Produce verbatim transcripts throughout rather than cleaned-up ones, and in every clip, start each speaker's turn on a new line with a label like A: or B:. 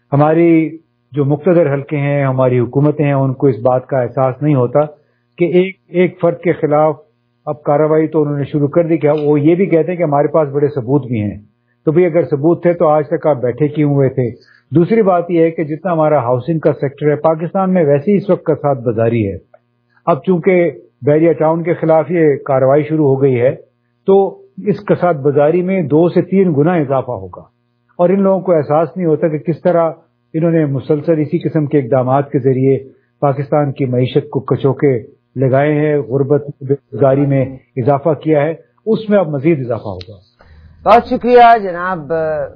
A: ہماری جو مقتدر حلقے ہیں، ہماری حکومتیں ہیں، ان کو اس بات کا احساس نہیں ہوتا کہ ایک ایک فرد کے خلاف اب کارروائی تو انہوں نے شروع کر دی کہ وہ یہ بھی کہتے ہیں کہ ہمارے پاس بڑے ثبوت بھی ہیں. تو بھی اگر ثبوت تھے تو آج تک آپ بیٹھے کیوں ہوئے تھے؟ دوسری بات یہ ہے کہ جتنا ہمارا ہاؤسنگ کا سیکٹر ہے پاکستان میں، ویسے ہی اس وقت کساد بازاری ہے. اب چونکہ بحریہ ٹاؤن کے خلاف یہ کارروائی شروع ہو گئی ہے تو اس کساد بازاری میں دو سے تین گنا اضافہ ہوگا، اور ان لوگوں کو احساس نہیں ہوتا کہ کس طرح انہوں نے مسلسل اسی قسم کے اقدامات کے ذریعے پاکستان کی معیشت کو کچوکے لگائے ہیں، غربت بے روزگاری میں اضافہ کیا ہے، اس میں اب مزید اضافہ ہوگا.
B: بہت شکریہ جناب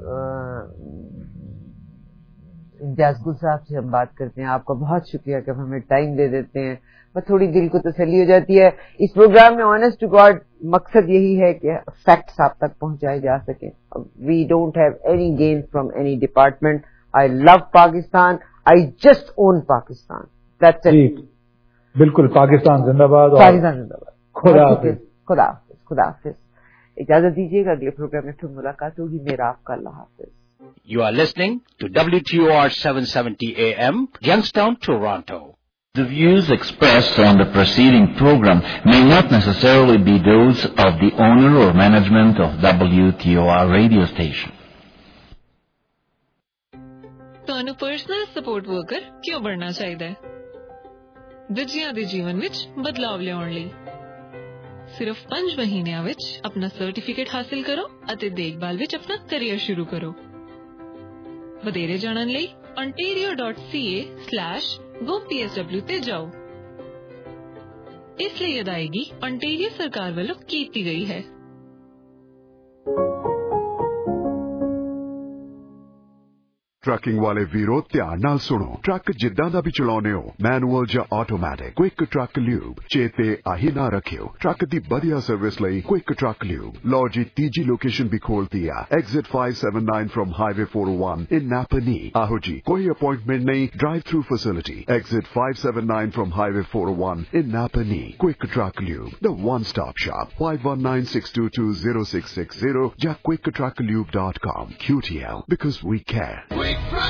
B: امتیاز گل صاحب سے ہم بات کرتے ہیں. آپ کا بہت شکریہ کہ ہمیں ٹائم دے دیتے ہیں، بس تھوڑی دل کو تسلی ہو جاتی ہے. اس پروگرام میں آنیسٹ ٹو گاڈ مقصد یہی ہے کہ فیکٹس آپ تک پہنچائے جا سکیں. We don't have any gain from any department. I love Pakistan, I just own Pakistan. That's it.
A: بالکل، پاکستان زندہ باد.
B: پاکستان زندہ باد.
A: خدا حافظ.
B: خدا حافظ. خدا حافظ. اجازت دیجیے گا، اگلے پروگرام میں پھر ملاقات ہوگی. میرا آپ کا اللہ حافظ.
C: You are listening to W T O R seven seventy A M, Youngstown, Toronto.
D: The views expressed on the preceding program may not necessarily be those of the owner or management of W T O R radio station.
E: ਤੁਹਾਨੂੰ personal support worker ਕਿਉਂ ਬਣਨਾ ਚਾਹੀਦਾ ਹੈ? ਬੱਚਿਆਂ ਦੇ ਜੀਵਨ ਵਿੱਚ ਬਦਲਾਅ ਲਿਆਉਣ ਲਈ ਸਿਰਫ ਪੰਜ ਮਹੀਨਿਆਂ ਵਿੱਚ ਆਪਣਾ ਸਰਟੀਫਿਕੇਟ ਹਾਸਲ ਕਰੋ ਅਤੇ ਦੇਖਭਾਲ ਵਿੱਚ ਆਪਣਾ ਕੈਰੀਅਰ ਸ਼ੁਰੂ ਕਰੋ. ਵਧੇਰੇ ਜਾਣਨ ਲਈ ontario dot c a slash go P S W ਤੇ ਜਾਓ. ਇਸ ਲਈ ਅਦਾਇਗੀ ontario ਸਰਕਾਰ ਵੱਲੋਂ ਕੀਤੀ ਗਈ ਹੈ.
F: ਟਰੱਕਿੰਗ ਵਾਲੇ ਵੀਰੋ, ਧਿਆਨ ਨਾਲ ਸੁਣੋ. ਟਰੱਕ ਜਿੱਦਾਂ ਦਾ ਵੀ ਚਲਾਉਨੇ ਹੋ, ਮੈਨੂਅਲ ਜਾਂ ਆਟੋਮੈਟਿਕ, ਕੁਇਕ ਟਰੱਕ ਲਿਊਬ ਚੇਤੇ ਆਹੀ ਨਾ ਰੱਖਿਓ. ਟਰੱਕ ਦੀ ਵਧੀਆ ਸਰਵਿਸ ਲਈ ਕੁਇਕ ਟਰੱਕ ਲਿਊਬ. ਲਓ ਜੀ, ਤੀਜੀ ਲੋਕੇਸ਼ਨ ਵੀ ਖੋਲਤੀ ਆ, exit five seventy-nine from highway four oh one in Napanee. ਆਹੋ ਜੀ, ਕੋਈ ਅਪਾਇੰਟਮੈਂਟ ਨਹੀਂ, drive through facility. Exit five seventy-nine from highway four oh one in Napanee. Quick truck lube, the one stop shop. five one nine six two two zero six six zero ਜਾਂ quick truck lube dot com. Q T L, because we care.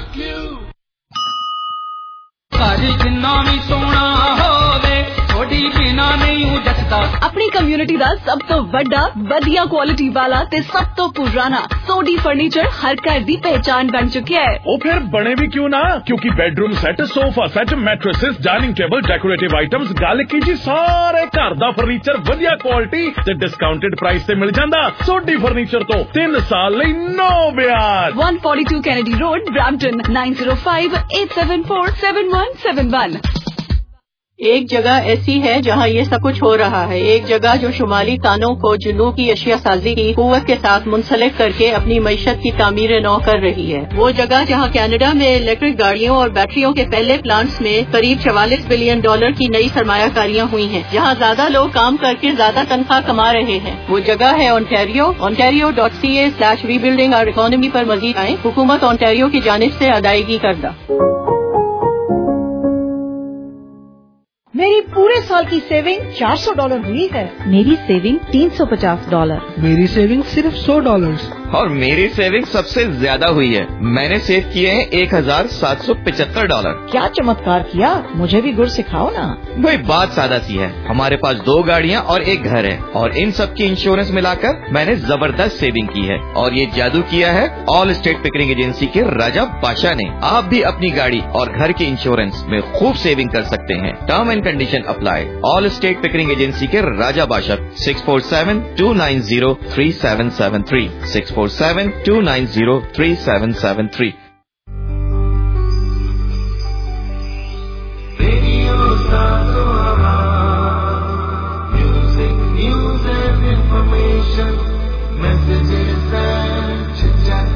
G: اپنی community دا سب تو بڑا ودیا quality والا تے سب تو پرانا سوڈی فرنیچر ہر گھر دی پہچان بن چکیا ہے.
H: او پھر بنے بھی کیوں نہ، کیونکہ bedroom set, sofa set, mattresses, dining table, decorative items, گل کی جی سارے گھر دا فرنیچر ودیا کوالٹی تے ڈسکاؤنٹڈ پرائس تے مل جاندا. سوڈی فرنیچر تو تین سال لئی نو بیاج.
G: one forty-two Kennedy Road, Brampton nine zero five eight seven four seven one seven one.
I: ایک جگہ ایسی ہے جہاں یہ سب کچھ ہو رہا ہے. ایک جگہ جو شمالی تانوں کو جنوب کی اشیاء سازی کی قوت کے ساتھ منسلک کر کے اپنی معیشت کی تعمیر نو کر رہی ہے. وہ جگہ جہاں کینیڈا میں الیکٹرک گاڑیوں اور بیٹریوں کے پہلے پلانٹس میں قریب چوالیس بلین ڈالر کی نئی سرمایہ کاریاں ہوئی ہیں. جہاں زیادہ لوگ کام کر کے زیادہ تنخواہ کما رہے ہیں. وہ جگہ ہے Ontario. Ontario dot C A slash rebuilding اور اکانومی پر مزید آئیں. حکومت اونٹاریو کی جانب سے ادائیگی کردہ.
J: میری پورے سال کی سیونگ چار سو ڈالر ہوئی ہے.
K: میری سیونگ تین سو پچاس ڈالر.
L: میری سیونگ صرف سو ڈالر.
M: اور میری سیونگ سب سے زیادہ ہوئی ہے. میں نے سیو کیے ہیں ایک ہزار سات سو پچہتر ڈالر.
J: کیا چمتکار کیا، مجھے بھی گر سکھاؤ نا.
M: بھائی بات سادہ سی ہے، ہمارے پاس دو گاڑیاں اور ایک گھر ہے، اور ان سب کی انشورنس ملا کر میں نے زبردست سیونگ کی ہے. اور یہ جادو کیا ہے آل اسٹیٹ پکرنگ ایجنسی کے راجا بادشاہ نے. آپ بھی اپنی گاڑی اور گھر کی انشورنس میں خوب سیونگ کر سکتے ہیں. Term and condition apply. Allstate Pickering agency کے Raja Badshah. Six four seven two nine zero three seven seven three six four seven two nine zero three seven seven three. Music, news and information, messages and chit-chat.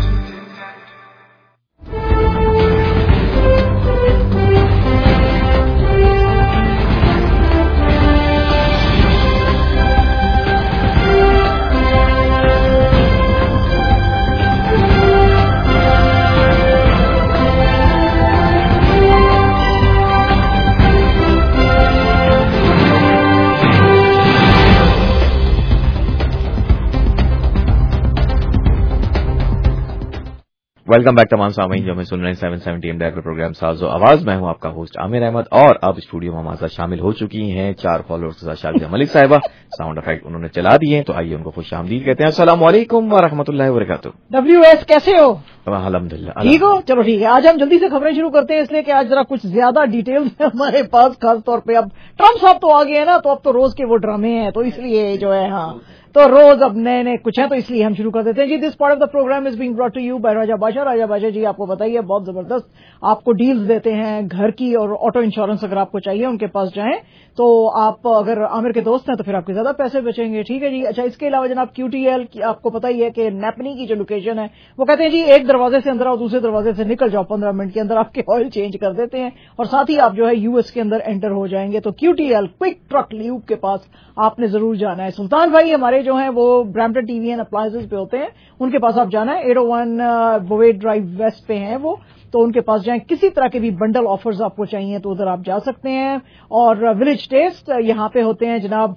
M: Welcome back تمام سامعین جو ہمیں سن رہے ہیں seven seventy M D پر program ساز و آواز. میں ہوں آپ کا ہوسٹ عامر احمد اور اب اسٹوڈیو میں ہمارے ساتھ شامل ہو چکی ہیں چار فالوورز کے ساتھ شادیہ ملک صاحبہ. ساؤنڈ افیکٹ انہوں نے چلا دیے ہیں تو آئیے ان کو خوش آمدید کہتے ہیں. السلام علیکم ورحمۃ اللہ وبرکاتہ.
J: ڈبلیو ایس کیسے ہو؟
M: الحمد للہ
J: ٹھیک ہو. چلو ٹھیک ہے, آج ہم جلدی سے خبریں شروع کرتے ہیں اس لیے کہ آج ذرا کچھ زیادہ ڈیٹیلز ہیں ہمارے پاس, خاص طور پہ اب ٹرمپ صاحب تو آگے ہیں نا, تو اب تو روز کے وہ ڈرامے ہیں, تو اس لیے جو ہے ہاں تو روز اب نئے نئے کچھ ہیں, تو اس لیے ہم شروع کر دیتے ہیں. جی this part of the program is being brought to you by Raja Badshah. Raja بادشاہ جی آپ کو بتائیے بہت زبردست آپ کو ڈیلز دیتے ہیں گھر کی اور آٹو انشورنس. اگر آپ کو چاہیے ان کے پاس جائیں, تو آپ اگر عامر کے دوست ہیں تو پھر آپ کے زیادہ پیسے بچیں گے. ٹھیک ہے جی. اچھا اس کے علاوہ جناب کیو ٹی ایل آپ کو پتہ ہی ہے کہ نیپنی کی جو لوکیشن ہے وہ کہتے ہیں جی ایک دروازے سے اندر آؤ دوسرے دروازے سے نکل جاؤ, پندرہ منٹ کے اندر آپ کے آئل چینج کر دیتے ہیں اور ساتھ ہی آپ جو ہے یو ایس کے اندر انٹر ہو جائیں گے. تو Q T L quick truck lube کے پاس آپ نے ضرور جانا ہے. سلطان بھائی ہمارے جو ہیں وہ Brampton T V and appliances پہ ہوتے ہیں, ان کے پاس آپ جانا ہے. Eight O one Bovaird drive west پہ ہیں وہ, تو ان کے پاس جائیں. کسی طرح کے بھی بنڈل آفرز آپ کو چاہیے تو ادھر آپ جا سکتے ہیں. اور ولیج ٹیسٹ یہاں پہ ہوتے ہیں جناب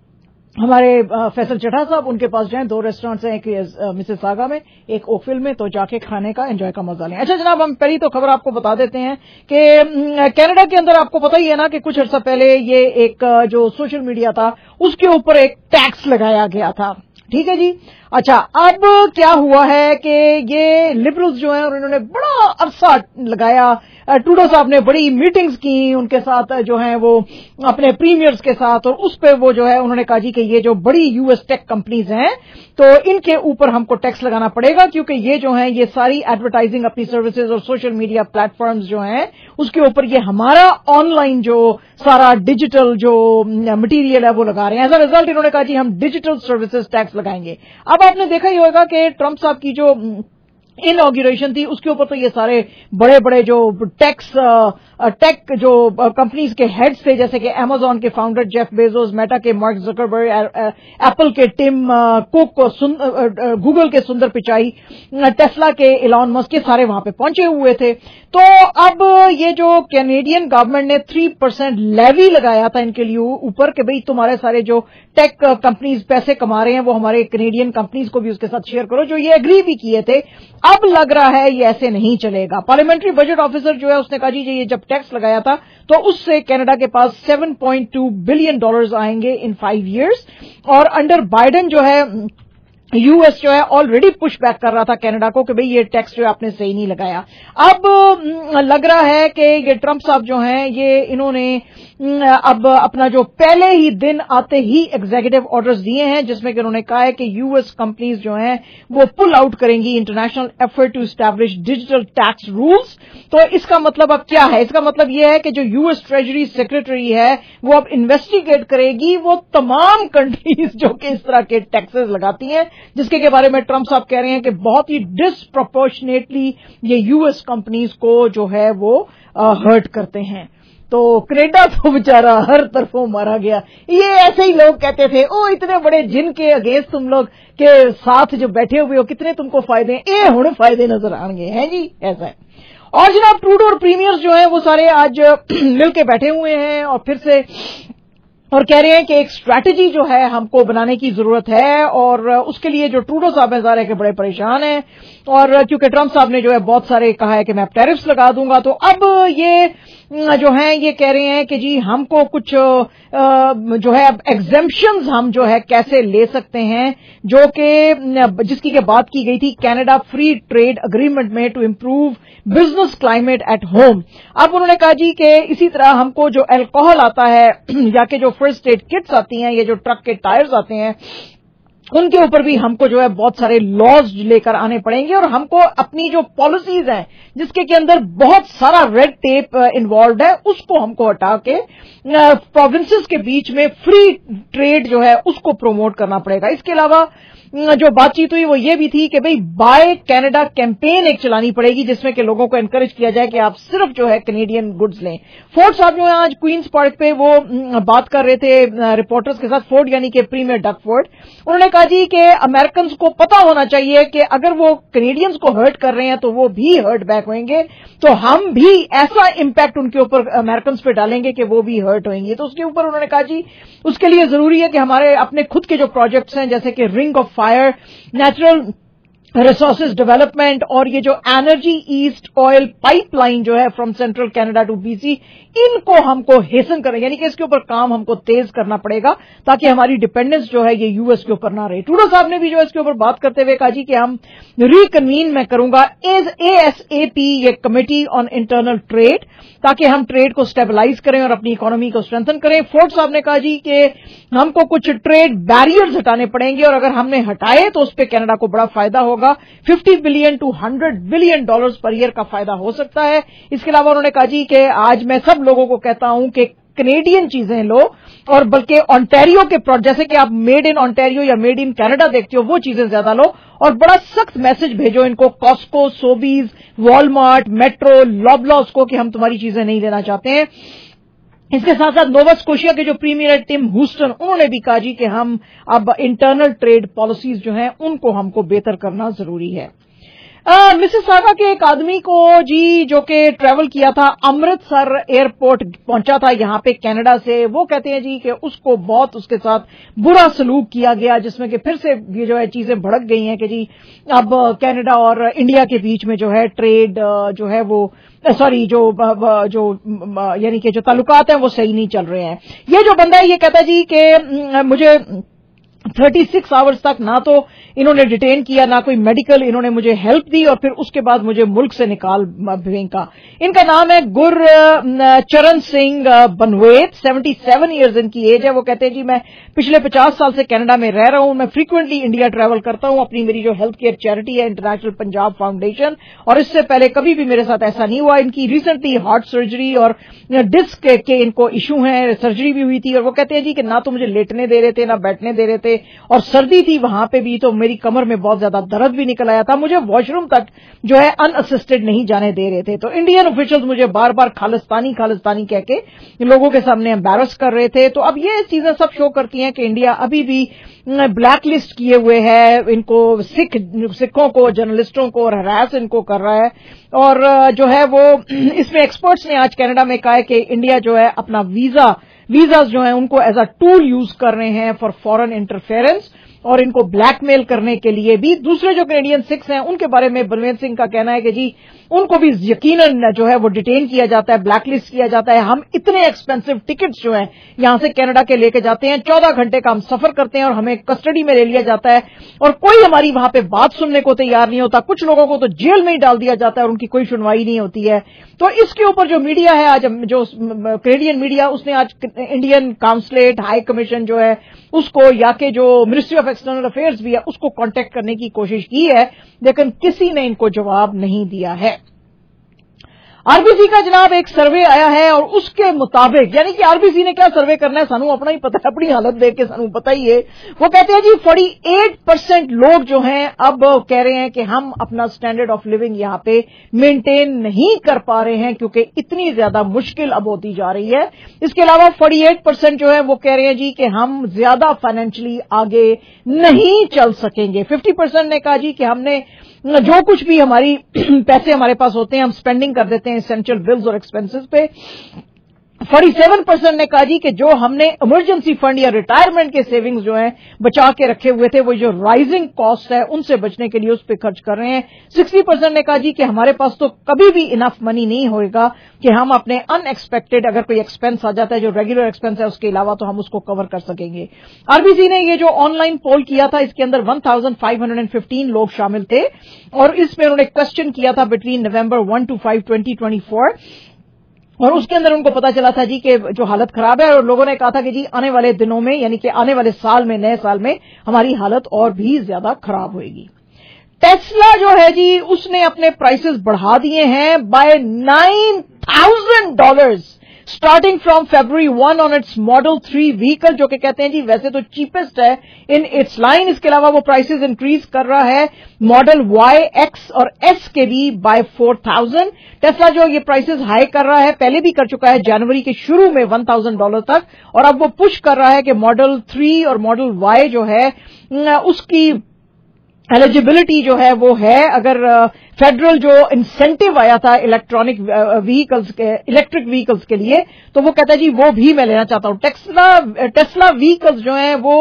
J: ہمارے فیصل چٹھا صاحب, ان کے پاس جائیں. دو ریسٹورینٹس ہیں, ایک مسز ساگا میں ایک اوکفل میں, تو جا کے کھانے کا انجوائے کا مزہ لیں. اچھا جناب ہم پہلی تو خبر آپ کو بتا دیتے ہیں کہ کینیڈا کے اندر آپ کو پتہ ہی ہے نا کہ کچھ عرصہ پہلے یہ ایک جو سوشل میڈیا تھا اس کے اوپر ایک ٹیکس لگایا گیا تھا. ٹھیک ہے جی. اچھا اب کیا ہوا ہے کہ یہ لبرلز جو ہیں انہوں نے بڑا عرصہ لگایا, ٹروڈو صاحب نے بڑی میٹنگز کی ان کے ساتھ جو ہیں وہ اپنے پریمیئرز کے ساتھ, اور اس پہ وہ جو ہے انہوں نے کہا جی کہ یہ جو بڑی یو ایس ٹیک کمپنیز ہیں تو ان کے اوپر ہم کو ٹیکس لگانا پڑے گا, کیونکہ یہ جو ہیں یہ ساری ایڈورٹائزنگ اپنی سروسز اور سوشل میڈیا پلیٹ فارمز جو ہیں اس کے اوپر یہ ہمارا آن لائن جو سارا ڈیجیٹل جو مٹیریل ہے وہ لگا رہے ہیں. ایز اے ریزلٹ انہوں نے کہا جی ہم ڈیجیٹل سروسز ٹیکس لگائیں گے. اب آپ نے دیکھا ہی ہوگا کہ ٹرمپ صاحب کی جو انوگریشن تھی اس کے اوپر تو یہ سارے بڑے بڑے جو ٹیکس ٹیک جو کمپنیز کے ہیڈز تھے, جیسے کہ امیزون کے فاؤنڈر جیف بیزوس, میٹا کے مارک زکربرگ, ایپل کے ٹم کوک, گوگل کے سندر پچائی, ٹیسلا کے ایلان مسک, سارے وہاں پہ پہنچے ہوئے تھے. تو اب یہ جو کینیڈین گورنمنٹ نے تھری پرسینٹ لیوی لگایا تھا ان کے لیے اوپر کہ بھئی تمہارے سارے جو ٹیک کمپنیز پیسے کما رہے ہیں وہ ہمارے کینیڈین کمپنیز کو بھی اس کے ساتھ شیئر کرو, جو یہ اگری بھی کیے تھے. اب لگ رہا ہے یہ ایسے نہیں چلے گا. پارلیمنٹری بجٹ آفیسر جو ہے اس نے کہا جی یہ جب ٹیکس لگایا تھا تو اس سے کینیڈا کے پاس seven point two billion dollars آئیں گے ان فائیو ایئرز, اور انڈر بائیڈن جو ہے یو ایس جو ہے آلریڈی پش بیک کر رہا تھا کینیڈا کو کہ بھئی یہ ٹیکس جو ہے آپ نے صحیح نہیں لگایا. اب لگ رہا ہے کہ یہ ٹرمپ صاحب جو ہیں یہ انہوں نے اب اپنا جو پہلے ہی دن آتے ہی ایگزیکٹو آرڈرز دیے ہیں جس میں کہ انہوں نے کہا ہے کہ یو ایس کمپنیز جو ہیں وہ پل آؤٹ کریں گی international effort to establish digital tax rules. تو اس کا مطلب اب کیا ہے؟ اس کا مطلب یہ ہے کہ جو یو ایس ٹریجری سیکرٹری ہے وہ اب انویسٹیگیٹ کرے گی وہ تمام کنٹریز جو کہ اس طرح کے ٹیکسز لگاتی ہیں, جس کے بارے میں ٹرمپ صاحب کہہ رہے ہیں کہ بہت ہی ڈسپروپورشنیٹلی یہ یو ایس کمپنیز کو جو ہے وہ ہرٹ کرتے ہیں. تو کینیڈا تو بیچارہ ہر طرفوں مارا گیا. یہ ایسے ہی لوگ کہتے تھے او اتنے بڑے جن کے اگینسٹ تم لوگ کے ساتھ جو بیٹھے ہوئے ہو کتنے تم کو فائدے ہیں, اے ہن فائدے نظر آن گے ہیں جی, ایسا ہے. اور جناب ٹروڈو اور پریمیئرز جو ہیں وہ سارے آج مل کے بیٹھے ہوئے ہیں اور پھر سے اور کہہ رہے ہیں کہ ایک اسٹریٹجی جو ہے ہم کو بنانے کی ضرورت ہے, اور اس کے لیے جو ٹروڈو صاحب ہیں ظاہر ہے کہ بڑے پریشان ہیں, اور کیونکہ ٹرمپ صاحب نے جو ہے بہت سارے کہا ہے کہ میں ٹیرفس لگا دوں گا, تو اب یہ جو ہیں یہ کہہ رہے ہیں کہ جی ہم کو کچھ جو ہے اب ایگزمپشنز ہم جو ہے کیسے لے سکتے ہیں, جو کہ جس کی کہ بات کی گئی تھی کینیڈا فری ٹریڈ اگریمنٹ میں to improve business climate at home. اب انہوں نے کہا جی کہ اسی طرح ہم کو جو الکوہل آتا ہے یا کہ جو فرسٹ ایڈ کٹس آتی ہیں, یہ جو ٹرک کے ٹائرز آتے ہیں, ان کے اوپر بھی ہم کو جو ہے بہت سارے لاز لے کر آنے پڑیں گے, اور ہم کو اپنی جو پالیسیز ہیں جس کے کے اندر بہت سارا ریڈ ٹیپ انوالوڈ ہے اس کو ہم کو ہٹا کے پروونسز کے بیچ میں فری ٹریڈ جو ہے اس کو پروموٹ کرنا پڑے گا. اس کے علاوہ جو بات چیت ہوئی وہ یہ بھی تھی کہ بھئی بائی کینیڈا کیمپین ایک چلانی پڑے گی جس میں کہ لوگوں کو انکریج کیا جائے کہ آپ صرف جو ہے کینیڈین گڈز لیں. فورڈ صاحب جو ہے آج کوئنز پارک پہ وہ بات کر رہے تھے رپورٹرز کے ساتھ, فورڈ یعنی کہ پریمیئر ڈگ فورڈ, انہوں نے کہا جی کہ امریکنز کو پتا ہونا چاہیے کہ اگر وہ کینیڈینز کو ہرٹ کر رہے ہیں تو وہ بھی ہرٹ بیک ہوئیں گے, تو ہم بھی ایسا امپیکٹ ان کے اوپر امریکنز پہ ڈالیں گے کہ وہ بھی ہرٹ ہوئیں گے. تو اس کے اوپر انہوں نے کہا جی اس کے لیے ضروری ہے کہ ہمارے اپنے خود کے جو پروجیکٹس ہیں جیسے کہ ring of fire, natural resources development और ये जो एनर्जी ईस्ट ऑयल पाइपलाइन जो है from central Canada to BC, इनको हमको हेसन करें, यानी कि इसके ऊपर काम हमको तेज करना पड़ेगा ताकि हमारी डिपेंडेंस जो है ये यूएस के ऊपर ना रहे। ट्रूडो साहब ने भी जो है इसके ऊपर बात करते हुए कहा जी कि हम रिकन्वीन मैं करूंगा एज एएसएपी ये कमेटी ऑन इंटरनल ट्रेड, ताकि हम ट्रेड को स्टेबलाइज करें और अपनी इकोनॉमी को स्ट्रेंथन करें। फोर्ड साहब ने कहा जी कि हमको कुछ ट्रेड बैरियर्स हटाने पड़ेंगे और अगर हमने हटाए तो उस पर कनाडा को बड़ा फायदा होगा, fifty billion to hundred billion dollars per year का फायदा हो सकता है। इसके अलावा उन्होंने कहा जी कि आज मैं सब लोगों को कहता हूं कि कनेडियन चीजें लो और बल्कि ऑन्टेरियो के प्रोडक्ट, जैसे कि आप मेड इन ऑन्टेरियो या मेड इन कनाडा देखते हो, वो चीजें ज्यादा लो और बड़ा सख्त मैसेज भेजो इनको, Costco, Sobeys, Walmart, Metro, Loblaws को कि हम तुम्हारी चीजें नहीं लेना चाहते हैं। इसके साथ साथ नोवा स्कोशिया के जो प्रीमियर टिम ह्यूस्टन, उन्होंने भी कहा जी कि हम अब इंटरनल ट्रेड पॉलिसीज जो हैं उनको हमको बेहतर करना जरूरी है। मिसिसागा के एक आदमी को जी जो कि ट्रैवल किया था, अमृतसर एयरपोर्ट पहुंचा था यहां पे कनाडा से, वो कहते हैं जी कि उसको बहुत उसके साथ बुरा सलूक किया गया, जिसमें कि फिर से ये जो है चीजें भड़क गई हैं कि जी अब कनाडा और इंडिया के बीच में जो है ट्रेड जो है वो सॉरी जो जो यानी कि जो ताल्लुकात हैं वो सही नहीं चल रहे हैं। ये जो बंदा है ये कहता है जी कि मुझे छत्तीस आवर्स तक ना तो इन्होंने डिटेन किया, ना कोई मेडिकल इन्होंने मुझे हेल्प दी और फिर उसके बाद मुझे मुल्क से निकाल फेंका। इनका नाम है गुर चरण सिंह बनवेत, सतहत्तर इयर्स इनकी एज है। वो कहते हैं जी मैं पिछले पचास साल से कनाडा में रह रहा हूं, मैं फ्रीक्वेंटली इंडिया ट्रैवल करता हूं, अपनी मेरी जो हेल्थ केयर चैरिटी है इंटरनेशनल पंजाब फाउंडेशन, और इससे पहले कभी भी मेरे साथ ऐसा नहीं हुआ। इनकी रिसेंटली हार्ट सर्जरी और डिस्क के इनको इशू हैं, सर्जरी भी हुई थी, और वो कहते हैं जी कि ना तो मुझे लेटने दे रहे थे ना बैठने दे रहे थे, और सर्दी थी वहां पे भी तो मेरी कमर में बहुत ज्यादा दर्द भी निकल आया था, मुझे वॉशरूम तक जो है अनअसिस्टेड नहीं जाने दे रहे थे। तो इंडियन ऑफिशियल्स मुझे बार बार खालिस्तानी खालिस्तानी कह के लोगों के सामने एम्बैरस कर रहे थे। तो अब ये चीजें सब शो करती हैं कि इंडिया अभी भी ब्लैक लिस्ट किए हुए है, इनको सिख सिखों को, जर्नलिस्टों को और हरास इनको कर रहा है। और जो है वो इसमें एक्सपर्ट्स ने आज कनाडा में कहा है कि इंडिया जो है अपना वीजा वीजाज जो हैं उनको एज अ टूल यूज कर रहे हैं फॉर फॉरेन इंटरफेरेंस और इनको ब्लैकमेल करने के लिए भी। दूसरे जो कैनेडियन सिख्स हैं उनके बारे में बलवंत सिंह का कहना है कि जी उनको भी यकीनन जो है वो डिटेन किया जाता है, ब्लैकलिस्ट किया जाता है। हम इतने एक्सपेंसिव टिकट्स जो हैं यहां से कनाडा के लेके जाते हैं, चौदह घंटे का हम सफर करते हैं और हमें कस्टडी में ले लिया जाता है और कोई हमारी वहां पे बात सुनने को तैयार नहीं होता। कुछ लोगों को तो जेल में ही डाल दिया जाता है और उनकी कोई सुनवाई नहीं होती है। तो इसके ऊपर जो मीडिया है आज, जो कैनेडियन मीडिया, उसने आज इंडियन काउंसलेट, हाई कमीशन जो है उसको, या के जो मिनिस्ट्री ऑफ एक्सटर्नल अफेयर्स भी है उसको कांटेक्ट करने की कोशिश की है, लेकिन किसी ने इनको जवाब नहीं दिया है। आरबीसी का जनाब एक सर्वे आया है और उसके मुताबिक, यानी कि आरबीसी ने क्या सर्वे करना है सानू अपना ही पता है, अपनी हालत देख के सानू पता ही है। वो कहते हैं जी अड़तालीस परसेंट लोग जो हैं अब कह रहे हैं कि हम अपना स्टैंडर्ड ऑफ लिविंग यहां पे मेंटेन नहीं कर पा रहे हैं क्योंकि इतनी ज्यादा मुश्किल अब होती जा रही है। इसके अलावा अड़तालीस परसेंट जो है वो कह रहे हैं जी कि हम ज्यादा फाइनेंशियली आगे नहीं चल सकेंगे। पचास परसेंट ने कहा जी कि हमने जो कुछ भी हमारी पैसे हमारे पास होते हैं हम स्पेंडिंग कर देते हैं एसेंशियल बिल्स और एक्सपेंसेस पे। सैंतालीस परसेंट ने कहा जी कि जो हमने इमरजेंसी फंड या रिटायरमेंट के सेविंग्स जो हैं बचा के रखे हुए थे वो जो राइजिंग कॉस्ट है उनसे बचने के लिए उस पर खर्च कर रहे हैं। साठ परसेंट ने कहा जी कि हमारे पास तो कभी भी इनफ मनी नहीं होएगा कि हम अपने अनएक्सपेक्टेड अगर कोई एक्सपेंस आ जाता है जो रेगुलर एक्सपेंस है उसके अलावा तो हम उसको कवर कर सकेंगे। आरबीसी ने ये जो ऑनलाइन पोल किया था इसके अंदर एक हज़ार पाँच सौ पंद्रह लोग शामिल थे और इसमें उन्होंने क्वेश्चन किया था between November one to five twenty twenty four और उसके अंदर उनको पता चला था जी कि जो हालत खराब है और लोगों ने कहा था कि जी आने वाले दिनों में यानी कि आने वाले साल में, नए साल में हमारी हालत और भी ज्यादा खराब होगी। टेस्ला जो है जी उसने अपने प्राइसेस बढ़ा दिए हैं by nine thousand dollars starting from February one on its model three vehicle, जो कि कहते हैं जी वैसे तो चीपेस्ट है इन इट्स लाइन। इसके अलावा वो प्राइसेस इंक्रीज कर रहा है मॉडल वाई, एक्स और एस के भी बाय फोर थाउजेंड। टेस्ला जो ये प्राइसेस हाई कर रहा है, पहले भी कर चुका है जनवरी के शुरू में वन थाउजेंड डॉलर तक, और अब वो पुश कर रहा है कि मॉडल थ्री और मॉडल वाई जो है उसकी एलिजिबिलिटी जो है वो है, अगर फेडरल जो इंसेंटिव आया था इलेक्ट्रॉनिक व्हीकल्स के, इलेक्ट्रिक व्हीकल्स के लिए, तो वो कहता है जी वो भी मैं लेना चाहता हूं। टेस्ला टेस्ला व्हीकल्स जो हैं वो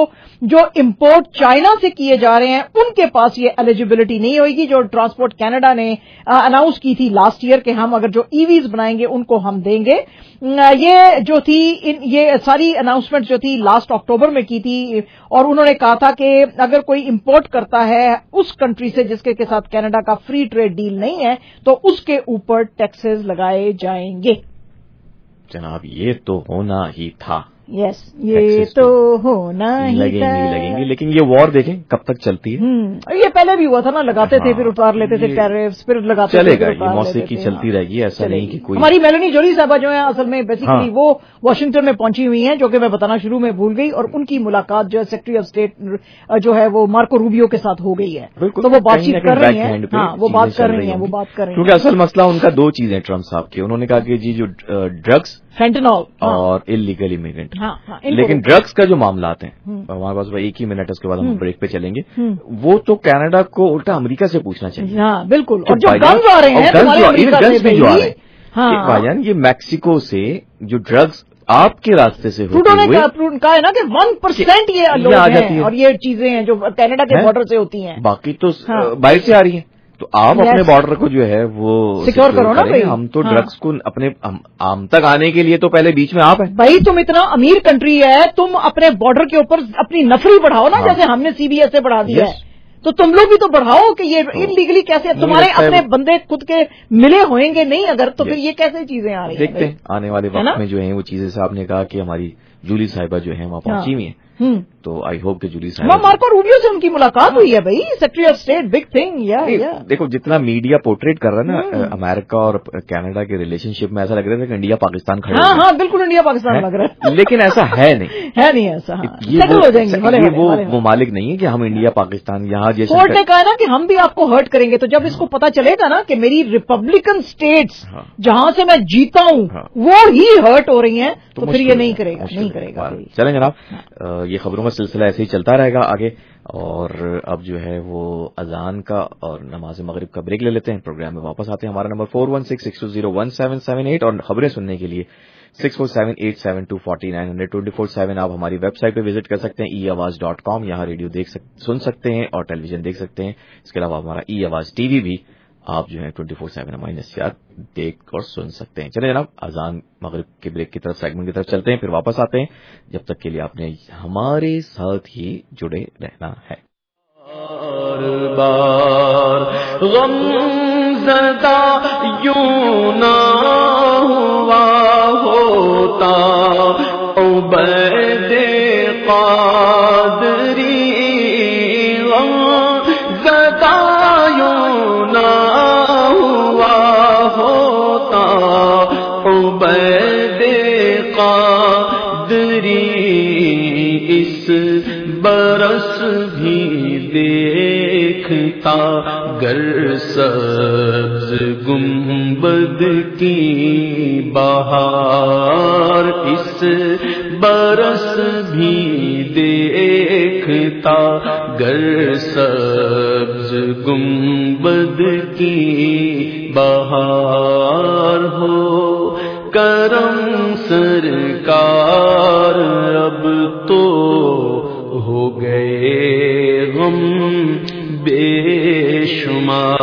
J: जो इम्पोर्ट चाइना से किए जा रहे हैं उनके पास ये एलिजिबिलिटी नहीं होगी। जो ट्रांसपोर्ट कनाडा ने अनाउंस की थी लास्ट ईयर कि हम अगर जो ईवीज बनाएंगे उनको हम देंगे, ये जो थी इन ये सारी अनाउंसमेंट जो थी लास्ट अक्टूबर में की थी, और उन्होंने कहा था कि अगर कोई इंपोर्ट करता है उस कंट्री से जिसके के साथ कनाडा का फ्री ट्रेड डील नहीं है तो उसके ऊपर टैक्सेस लगाए जाएंगे।
N: जनाब ये तो होना ही था।
J: यस yes, ये तो होना ही
N: लगेंगी
J: था।
N: लगेंगी लेकिन ये वॉर देखें कब तक चलती है।
J: ये पहले भी हुआ था ना, लगाते
N: हाँ,
J: थे फिर उतार लेते थे टैरिफ्स, फिर लगाते
N: चलेगा,
J: थे फिर
N: ये मौसीकी चलती रहेगी, ऐसा नहीं कि कोई।
J: हमारी मेलोनी जोली साहबा जो है असल में बेसिकली
N: हाँ।
J: वो वाशिंगटन में पहुंची हुई हैं, जो कि मैं बताना शुरू में भूल गई, और उनकी मुलाकात जो है सेक्रेटरी ऑफ स्टेट जो है वो मार्को रूबियो के साथ हो गई है, तो वो बातचीत कर रही है। हाँ, वो बात कर रही है वो बात कर रही है
N: क्योंकि असल मसला उनका दो चीजें ट्रम्प साहब की, उन्होंने कहा कि जी जो ड्रग्स
J: फेंटेनॉल
N: और इलीगल इमिग्रेंट,
J: हाँ, हाँ,
N: लेकिन ड्रग्स का जो मामला आते हैं हमारे पास एक ही मिनट, उसके बाद हम ब्रेक पे चलेंगे, वो तो कनाडा को उल्टा अमेरिका से पूछना चाहिए।
J: हाँ बिल्कुल, और जो गन्स आ रहे हैं
N: गन्स भी जो आ रहे हैं भाईजान, ये मैक्सिको से जो ड्रग्स आपके रास्ते से होते
J: हुए
N: कहा
J: है ना कि वन परसेंट ये लोग हैं और ये चीजें हैं जो कनाडा के बॉर्डर से होती हैं,
N: बाकी तो बाहर से आ रही हैं। तो आप अपने बॉर्डर को जो है वो
J: सिक्योर करो ना भाई।
N: हम तो हाँ। ड्रग्स को अपने आम तक आने के लिए तो पहले बीच में आप है
J: भाई, तुम इतना अमीर कंट्री है, तुम अपने बॉर्डर के ऊपर अपनी नफरी बढ़ाओ ना, हाँ। जैसे हमने सीबीएस से बढ़ा दिया है, तो तुम लोग भी तो बढ़ाओ कि ये इनलीगली कैसे तुम्हारे अपने बंदे खुद के मिले होंगे नहीं अगर, तो फिर ये कैसे चीजें आ रही हैं।
N: देखते हैं आने वाले वक्त में जो है वो चीजें से आपने कहा कि हमारी जूली साहिबा जो है वहाँ पहुंची हुई है, तो आई होप कि जूली साहिबा
J: मार्को रूबियो से उनकी मुलाकात हुई है भाई, secretary of state, big thing. या
N: देखो जितना मीडिया पोर्ट्रेट कर रहा है ना अमेरिका और कनाडा के रिलेशनशिप में, ऐसा लग रहा था कि इंडिया पाकिस्तान खड़े
J: हाँ हाँ बिल्कुल इंडिया पाकिस्तान लग रहा है,
N: लेकिन ऐसा है नहीं
J: है नहीं ऐसा।
N: ये वो, हो जाएंगे, ये वो वो मालिक नहीं है कि हम इंडिया पाकिस्तान यहाँ जैसे
J: कोर्ट ने कहा ना कि हम भी आपको हर्ट करेंगे, तो जब इसको पता चलेगा ना कि मेरी रिपब्लिकन स्टेट्स जहां से मैं जीता हूँ वो ही हर्ट हो रही है, तो फिर ये नहीं करेगा नहीं करेगा
N: चलें जनाब, ये खबरों का सिलसिला ऐसे ही चलता रहेगा आगे। और अब जो है वो अजान का और नमाज मगरिब का ब्रेक ले लेते हैं, प्रोग्राम में वापस आते हैं। हमारा number four one six six two zero one seven seven eight और खबरें सुनने के लिए six four seven eight seven two forty nine hundred twenty four seven. आप हमारी वेबसाइट पे विजिट कर सकते हैं ई आवाज डॉट कॉम, यहाँ रेडियो देख सक, सुन सकते हैं और टेलीविजन देख सकते हैं। इसके अलावा हमारा ई आवाज टीवी भी आप जो है ट्वेंटी फोर सेवन हमारी नशियात देख और सुन सकते हैं। चले जनाब, अजान मगरिब के ब्रेक की तरफ सेगमेंट की तरफ चलते हैं, फिर वापस आते हैं। जब तक के लिए आपने हमारे साथ ही जुड़े रहना है।
O: बार बार गम ज़दा यूं ना हुआ होता उबैदे क़ादरी, गम ज़दा यूं ना हुआ होता उबैदे क़ादरी, इस बरस भी देखता गर सब्ज़ गुंबद की बहार, इस बरस भी देखता गर सब्ज़ गुंबद की बहार हो। करम सरकार अब तो हो गए गम बेशुमार,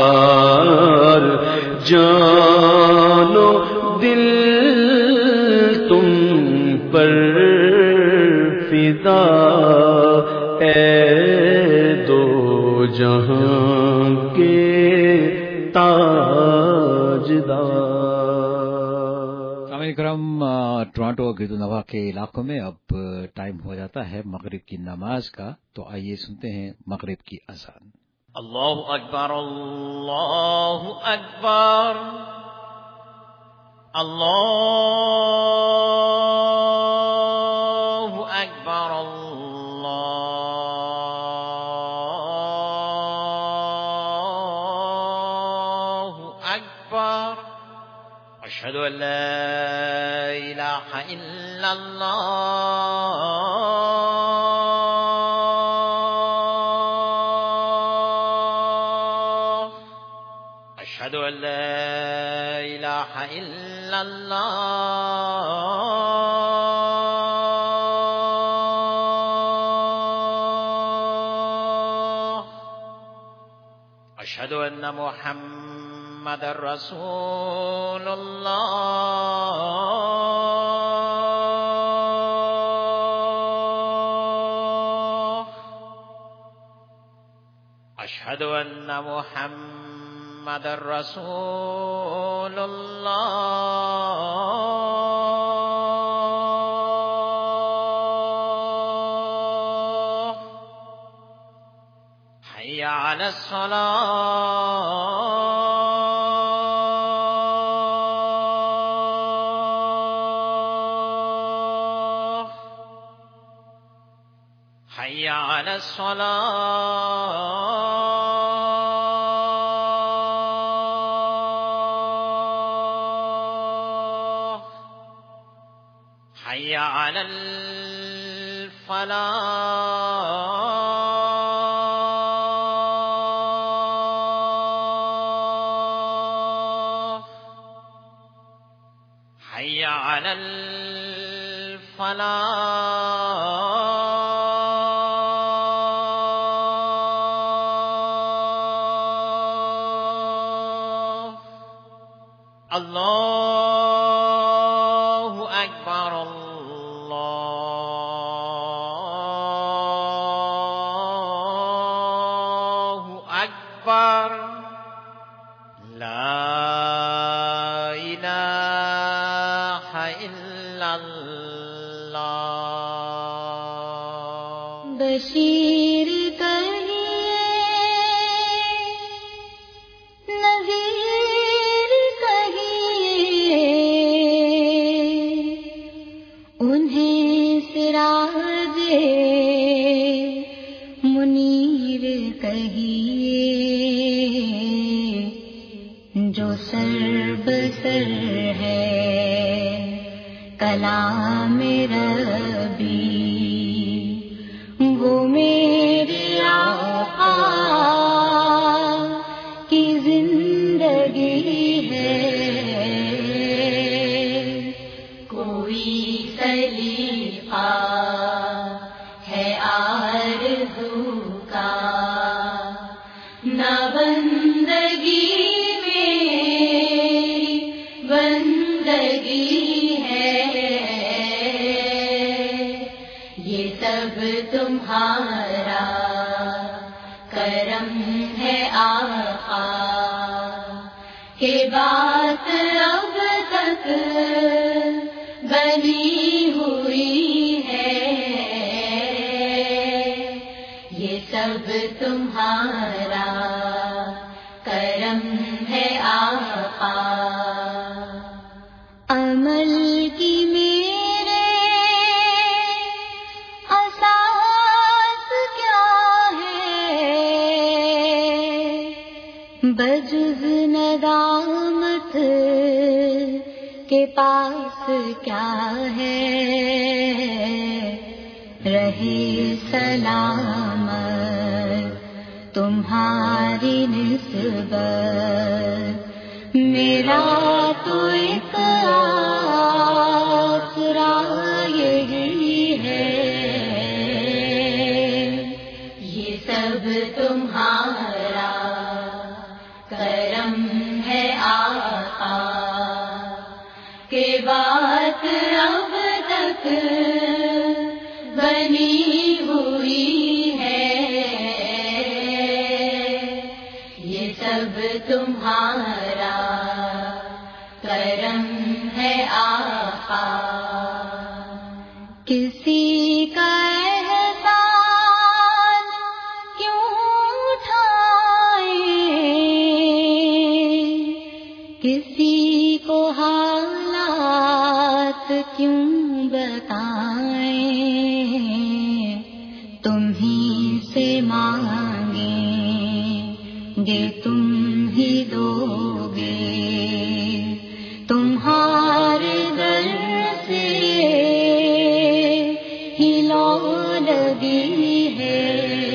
O: जानो दिल तुम पर फिदा ए दो जहां के ताजदार।
C: कार्यक्रम टोरंटो गिरदुनवा के इलाकों में अब टाइम हो जाता है मगरिब की नमाज का, तो आइए सुनते हैं मगरिब की अज़ान।
P: अल्लाहु अकबर अल्लाहु अकबर अल्लाहु अकबर अल्लाहु अकबर, अशहदु अल्ला इलाहा इल्लल्लाह अशहदु अल्ला इलाहा इल्लल्लाह محمد رسول اللہ اشہد ان محمد رسول اللہ حی علی الصلاة حی علی الصلاة حی علی الفلاح حی علی الفلاح اللہ اکبر اللہ اکبر لا الہ الا اللہ
Q: بشیر کہیے نذیر کہیے انہیں سراج منیر کہیے جو سر بسر ہے کلام ربی وہ میرے آقا کی زندگی ہے کوئی سلیقہ ہے آرزو کا نہ بندگی میری بندگی ہے یہ سب تمہارا کرم ہے آقا کہ بات اب تک بنی ہوئی ہے یہ سب تمہارا کرم ہے آقا عمل کی میرے اساس کیا ہے بجز ندامت کے پاس کیا ہے رہے سلامت تمہاری نسبت میرا تو ایک آسرا یہی ہے یہ سب تمہارا کرم ہے آقا کہ بات اب تک بنی ہوئی ہے یہ سب تمہارا کرم ہے آقا کسی کا احسان کیوں اٹھائیں کسی کو حالات کیوں بتائیں تم ہی سے مانگیں گے تم ہی دو گے تمہارے در سے ہی لو لگی ہے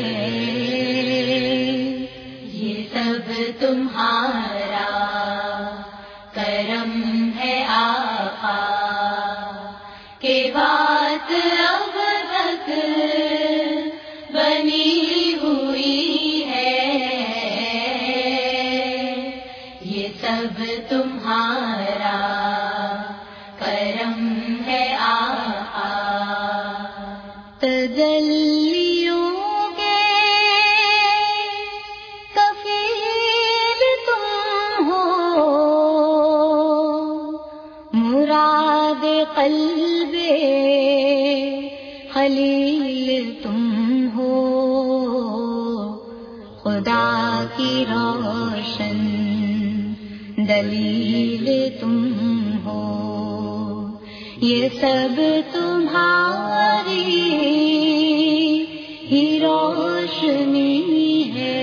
Q: یہ سب تمہارا کرم ہے آقا کہ بات اب تک بنی ہوئی ہے قلب خلیل تم ہو، خدا کی روشن دلیل تم ہو، یہ سب تمہاری ہی روشنی ہے،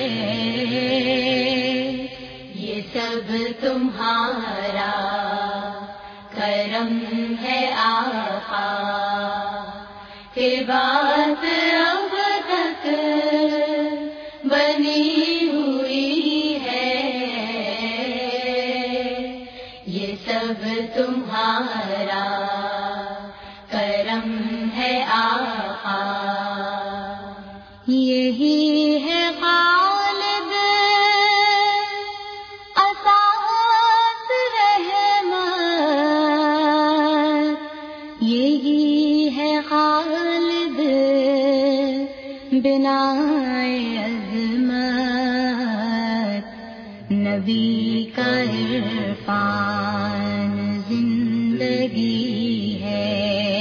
Q: یہ سب تمہارا کرم ہے آقا، کہ بات اب تک بنی ہوئی ہے، یہ سب تمہارا کرم ہے آقا، یہی ہے غالب اساس رحمت، یہی ہے غالب بنائے عظمت، نبی کا عرفان زندگی ہے،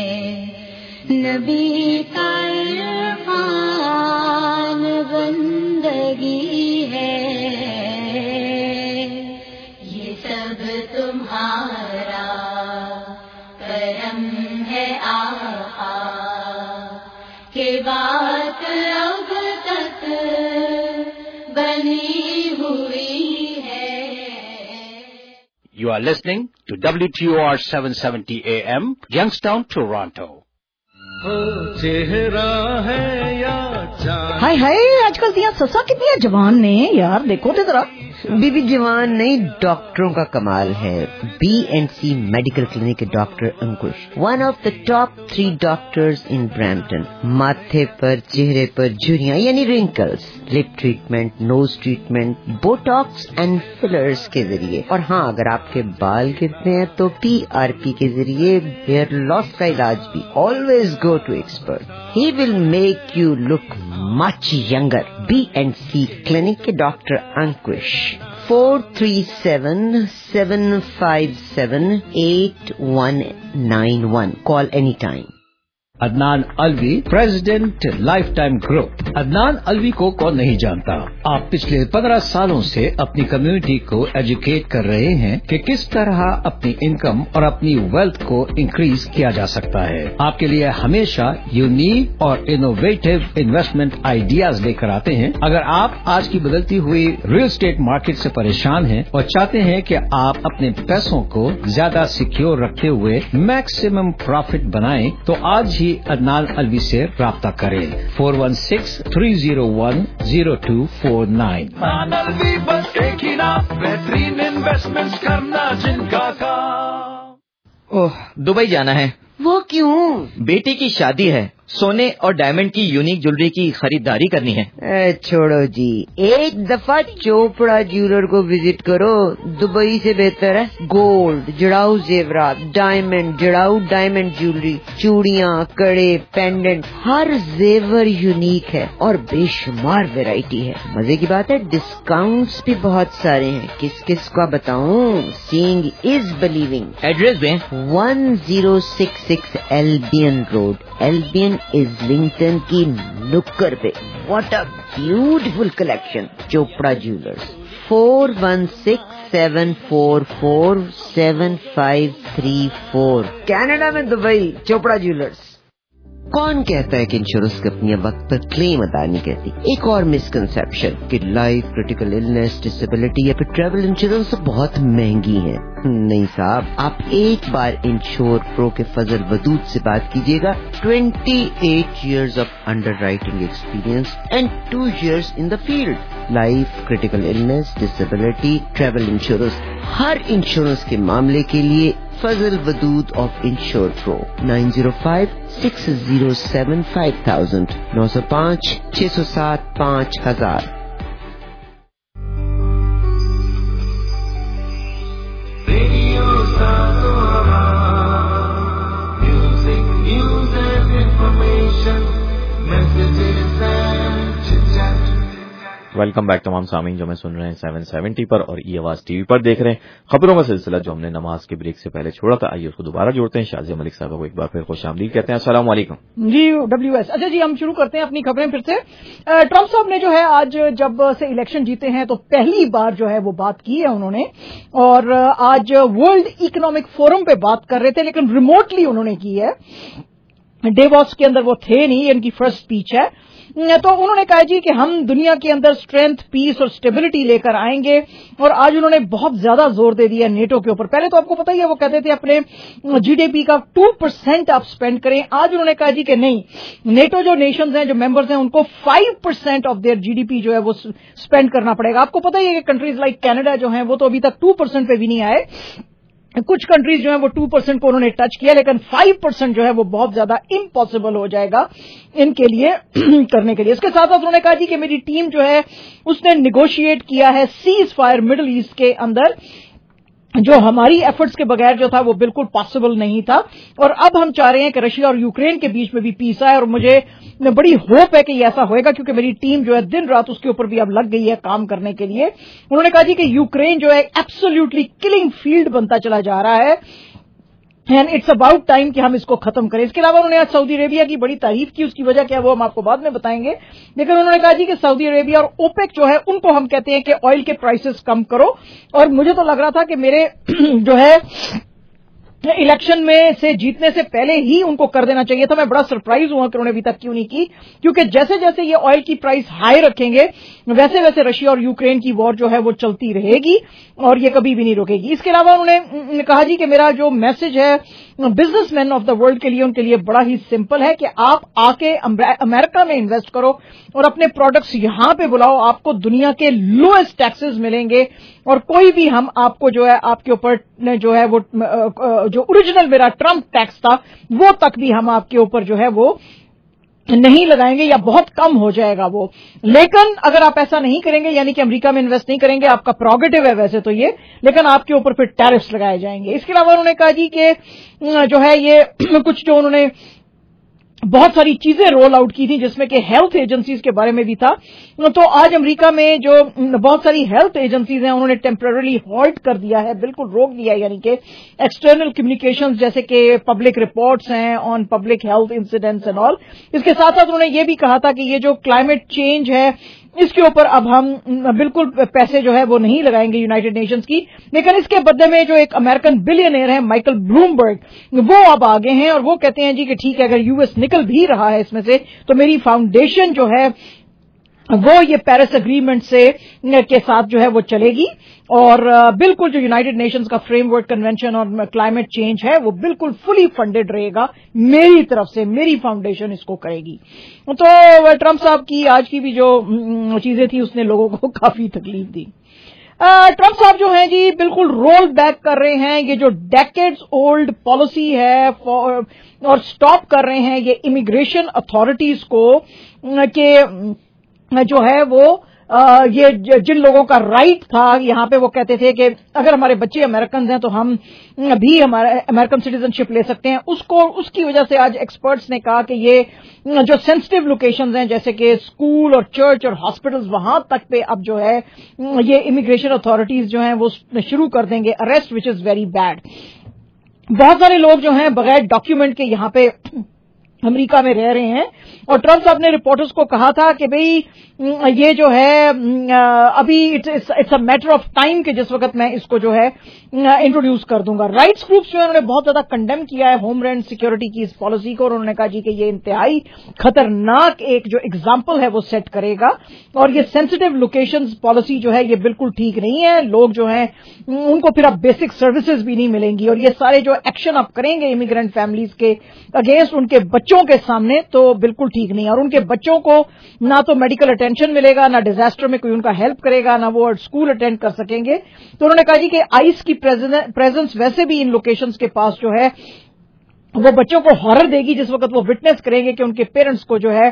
Q: نبی کا عرفان بندگی ہے، یہ سب تمہارا کرم ہے آقا، کہ بات اب تک بنی ہوئی ہے.
R: You are listening to W T O R seven seventy A M, Youngstown, Toronto.
O: چہرہ ہے یا جان.
J: ہائے ہائے آج کل دیا سسا کتنی جوان نے یار، دیکھو تو ذرا.
B: بی بی جوان نہیں، ڈاکٹروں کا کمال ہے. B and C medical clinic کے doctor Ankush, one of the top three doctors in Brampton. ماتھے پر چہرے پر جھریاں یعنی wrinkles, lip treatment, nose treatment, botox and fillers کے ذریعے. اور ہاں اگر آپ کے بال گرتے ہیں تو پی آر پی کے ذریعے ہیئر لاس کا علاج بھی. Always go to expert, he will make you look much younger. B and C clinic کے doctor Ankush, four three seven seven five seven eight one nine one. Call any time.
C: Adnan Alvi, president life time group. Adnan Alvi کو کون نہیں جانتا؟ آپ پچھلے پندرہ سالوں سے اپنی کمیونٹی کو ایجوکیٹ کر رہے ہیں کہ کس طرح اپنی انکم اور اپنی ویلتھ کو انکریز کیا جا سکتا ہے. آپ کے لیے ہمیشہ یونیک اور انوویٹو انویسٹمنٹ آئیڈیاز لے کر آتے ہیں. اگر آپ آج کی بدلتی ہوئی ریل اسٹیٹ مارکیٹ سے پریشان ہیں اور چاہتے ہیں کہ آپ اپنے پیسوں کو زیادہ سیکیور رکھتے ہوئے میکسیمم پروفٹ بنائیں تو آج ہی عدنان الوی سے رابطہ کریں. Four one six three zero one zero two four nine.
H: Alvi بس ایک ہی نام، بہترین انویسٹمنٹ کرنا جن کا کام.
M: اوہ دبئی جانا ہے.
B: وہ کیوں؟
M: بیٹی کی شادی ہے، سونے اور ڈائمنڈ کی یونیک جویلری کی خریداری کرنی ہے.
B: اے چھوڑو جی، ایک دفعہ چوپڑا جیولر کو وزٹ کرو، دبئی سے بہتر ہے. گولڈ، جڑاؤ زیورات، ڈائمنڈ، جڑاؤ ڈائمنڈ جیولری، چوڑیاں، کڑے، پینڈنٹ، ہر زیور یونیک ہے اور بے شمار ویرائٹی ہے. مزے کی بات ہے ڈسکاؤنٹس بھی بہت سارے ہیں. کس کس کا بتاؤں؟ Seeing is believing.
M: ایڈریس دیں.
B: One zero six six Albion road, Albion Islington کی نکر پہ. What a beautiful collection. Chopra jewellers, four one six seven four four seven five three four. Canada میں دبئی. چوپڑا جیولرز. کون کہتا ہے کہ انشورنس کمپنیاں وقت پر کلیم ادا نہیں کرتی؟ ایک اور مسکنسپشن کہ لائف، کرٹیکل النس، ڈسیبلٹی یا پھر ٹریول انشورنس بہت مہنگی ہیں. نہیں صاحب، آپ ایک بار انشور پرو کے فضل ودود سے بات کیجیے گا. Twenty eight years of underwriting experience and two years in the field. Life, critical illness, disability, travel insurance, ہر انشورنس کے معاملے کے لیے Fazal Wadood of Insure Pro. Nine zero five six zero seven five thousand. نو سو پانچ چھ سو سات پانچ ہزار.
N: ویلکم بیک تمام سامعین جو ہمیں سن رہے ہیں سیون سیونٹی پر اور ای آواز ٹی وی پر دیکھ رہے ہیں. خبروں کا سلسلہ جو ہم نے نماز کے بریک سے پہلے چھوڑا تھا, آئیے اس کو دوبارہ جوڑتے ہیں. شازیہ ملک صاحب کو ایک بار پھر خوش آمدید کہتے ہیں. السلام علیکم.
J: جی ڈبلیو ایس. اچھا جی, ہم شروع کرتے ہیں اپنی خبریں پھر سے. ٹرمپ صاحب نے جو ہے آج جب سے الیکشن جیتے ہیں تو پہلی بار جو ہے وہ بات کی ہے انہوں نے, اور آج ورلڈ اکنامک فورم پہ بات کر رہے تھے, لیکن ریموٹلی انہوں نے کی ہے. ڈیووس کے اندر وہ تھے نہیں, ان کی فرسٹ اسپیچ ہے. تو انہوں نے کہا جی کہ ہم دنیا کے اندر اسٹرینتھ, پیس اور اسٹیبلٹی لے کر آئیں گے, اور آج انہوں نے بہت زیادہ زور دے دیا نیٹو کے اوپر. پہلے تو آپ کو پتہ ہی ہے وہ کہتے تھے اپنے جی ڈی پی کا ٹو پرسینٹ آپ اسپینڈ کریں. آج انہوں نے کہا جی کہ نہیں, نیٹو جو نیشنز ہیں, جو ممبرز ہیں, ان کو فائیو پرسینٹ آف دیئر جی ڈی پی جو ہے وہ اسپینڈ کرنا پڑے گا. آپ کو پتہ ہی ہے کہ کنٹریز لائک کینیڈا جو ہیں وہ تو ابھی تک ٹو پرسینٹ پہ بھی نہیں آئے. کچھ کنٹریز جو ہیں وہ ٹو پرسینٹ کو انہوں نے ٹچ کیا, لیکن فائیو پرسینٹ جو ہے وہ بہت زیادہ امپاسبل ہو جائے گا ان کے لیے کرنے کے لیے. اس کے ساتھ ساتھ انہوں نے کہا جی کہ میری ٹیم جو ہے اس نے نیگوشیٹ کیا ہے سیز فائر مڈل ایسٹ کے اندر, جو ہماری ایفرٹس کے بغیر جو تھا وہ بالکل پاسبل نہیں تھا, اور اب ہم چاہ رہے ہیں کہ رشیا اور یوکرین کے بیچ میں بھی پیس آئے, اور مجھے بڑی ہوپ ہے کہ یہ ایسا ہوئے گا کیونکہ میری ٹیم جو ہے دن رات اس کے اوپر بھی اب لگ گئی ہے کام کرنے کے لیے. انہوں نے کہا جی کہ یوکرین جو ہے ایبسولوٹلی کلنگ فیلڈ بنتا چلا جا رہا ہے, اینڈ اٹس اباؤٹ ٹائم کہ ہم اس کو ختم کریں. اس کے علاوہ انہوں نے آج سعودی عربیہ کی بڑی تعریف کی, اس کی وجہ کیا وہ ہم آپ کو بعد میں بتائیں گے, لیکن انہوں نے کہا جی کہ سعودی عربیہ اور اوپیک جو ہے ان کو ہم کہتے ہیں کہ آئل کے پرائسز کم کرو, اور مجھے تو لگ رہا تھا کہ میرے جو ہے الیکشن میں سے جیتنے سے پہلے ہی ان کو کر دینا چاہیے تھا. میں بڑا سرپرائز ہوا کہ انہوں نے ابھی تک کیوں نہیں کی, کیونکہ جیسے جیسے یہ آئل کی پرائس ہائی رکھیں گے ویسے ویسے رشیا اور یوکرین کی وار جو ہے وہ چلتی رہے گی اور یہ کبھی بھی نہیں رکے گی. اس کے علاوہ انہوں نے کہا جی کہ میرا جو میسج ہے businessman of the world کے لیے, ان کے لیے بڑا ہی سمپل ہے کہ آپ آ کے امریکہ میں انویسٹ کرو اور اپنے پروڈکٹس یہاں پہ بلاؤ, آپ کو دنیا کے لوئسٹ ٹیکسز ملیں گے, اور کوئی بھی ہم آپ کو جو ہے آپ کے اوپر جو ہے وہ جو اوریجنل میرا ٹرمپ ٹیکس تھا وہ تک بھی ہم آپ کے اوپر جو ہے وہ نہیں لگائیں گے, یا بہت کم ہو جائے گا وہ. لیکن اگر آپ ایسا نہیں کریں گے, یعنی کہ امریکہ میں انویسٹ نہیں کریں گے, آپ کا پروگیٹو ہے ویسے تو یہ, لیکن آپ کے اوپر پھر ٹیرفس لگائے جائیں گے. اس کے علاوہ انہوں نے کہا جی کہ جو ہے یہ کچھ جو انہوں نے بہت ساری چیزیں رول آؤٹ کی تھی جس میں کہ ہیلتھ ایجنسیز کے بارے میں بھی تھا. تو آج امریکہ میں جو بہت ساری ہیلتھ ایجنسیز ہیں انہوں نے ٹیمپرریلی ہالٹ کر دیا ہے, بالکل روک دیا ہے, یعنی کہ ایکسٹرنل کمیونیکیشنز جیسے کہ پبلک رپورٹس ہیں on public health incidents and all. اس کے ساتھ ساتھ انہوں نے یہ بھی کہا تھا کہ یہ جو کلائمیٹ چینج ہے اس کے اوپر اب ہم بالکل پیسے جو ہے وہ نہیں لگائیں گے یونائٹڈ نیشنز کی, لیکن اس کے بدلے میں جو ایک امریکن بلینئر ہیں مائیکل بلومبرگ وہ اب آگے ہیں اور وہ کہتے ہیں جی کہ ٹھیک ہے اگر یو ایس نکل بھی رہا ہے اس میں سے تو میری فاؤنڈیشن جو ہے وہ یہ پیرس اگریمنٹ سے کے ساتھ جو ہے وہ چلے گی, اور بالکل جو یونائٹڈ نیشنز کا فریم ورک کنونشن اور کلائمیٹ چینج ہے وہ بالکل فلی فنڈڈ رہے گا میری طرف سے, میری فاؤنڈیشن اس کو کرے گی. تو ٹرمپ صاحب کی آج کی بھی جو چیزیں تھی اس نے لوگوں کو کافی تکلیف دی. ٹرمپ صاحب جو ہیں جی بالکل رول بیک کر رہے ہیں یہ جو ڈیکیڈز اولڈ پالیسی ہے اور سٹاپ کر رہے ہیں یہ امیگریشن اتھارٹیز کو کہ جو ہے وہ یہ جن لوگوں کا رائٹ تھا یہاں پہ وہ کہتے تھے کہ اگر ہمارے بچے امریکنز ہیں تو ہم بھی ہمارا امریکن سٹیزن شپ لے سکتے ہیں, اس کو اس کی وجہ سے آج ایکسپرٹس نے کہا کہ یہ جو سینسٹیو لوکیشنز ہیں جیسے کہ اسکول اور چرچ اور ہاسپٹلز وہاں تک پہ اب جو ہے یہ امیگریشن اتھارٹیز جو ہیں وہ شروع کر دیں گے arrest which is very bad. بہت سارے لوگ جو ہیں بغیر ڈاکیومنٹ کے یہاں پہ امریکہ میں رہ رہے ہیں, اور ٹرمپ صاحب نے رپورٹرز کو کہا تھا کہ بھئی یہ جو ہے ابھی it's a matter of time کہ جس وقت میں اس کو جو ہے انٹروڈیوس کر دوں گا. رائٹس گروپس جو ہے انہوں نے بہت زیادہ کنڈیم کیا ہے ہوم لینڈ سیکورٹی کی اس پالیسی کو, اور انہوں نے کہا جی کہ یہ انتہائی خطرناک ایک جو ایگزامپل ہے وہ سیٹ کرے گا, اور یہ سینسٹیو لوکیشنز پالیسی جو ہے یہ بالکل ٹھیک نہیں ہے. لوگ جو ہیں ان کو پھر اب بیسک سروسز بھی نہیں ملیں گی, اور یہ سارے جو ایکشن آپ کریں گے امیگرینٹ فیملیز کے اگینسٹ ان کے بچوں کے سامنے تو بالکل ٹھیک نہیں, اور ان کے بچوں کو نہ تو میڈیکل اٹینشن ملے گا, نہ ڈیزاسٹر میں کوئی ان کا ہیلپ کرے گا, نہ وہ اسکول اٹینڈ کر سکیں گے. تو انہوں نے کہا جی کہ آئس کی پریزنس ویسے بھی ان لوکیشنز کے پاس جو ہے وہ بچوں کو ہارر دے گی جس وقت وہ وٹنس کریں گے کہ ان کے پیرنٹس کو جو ہے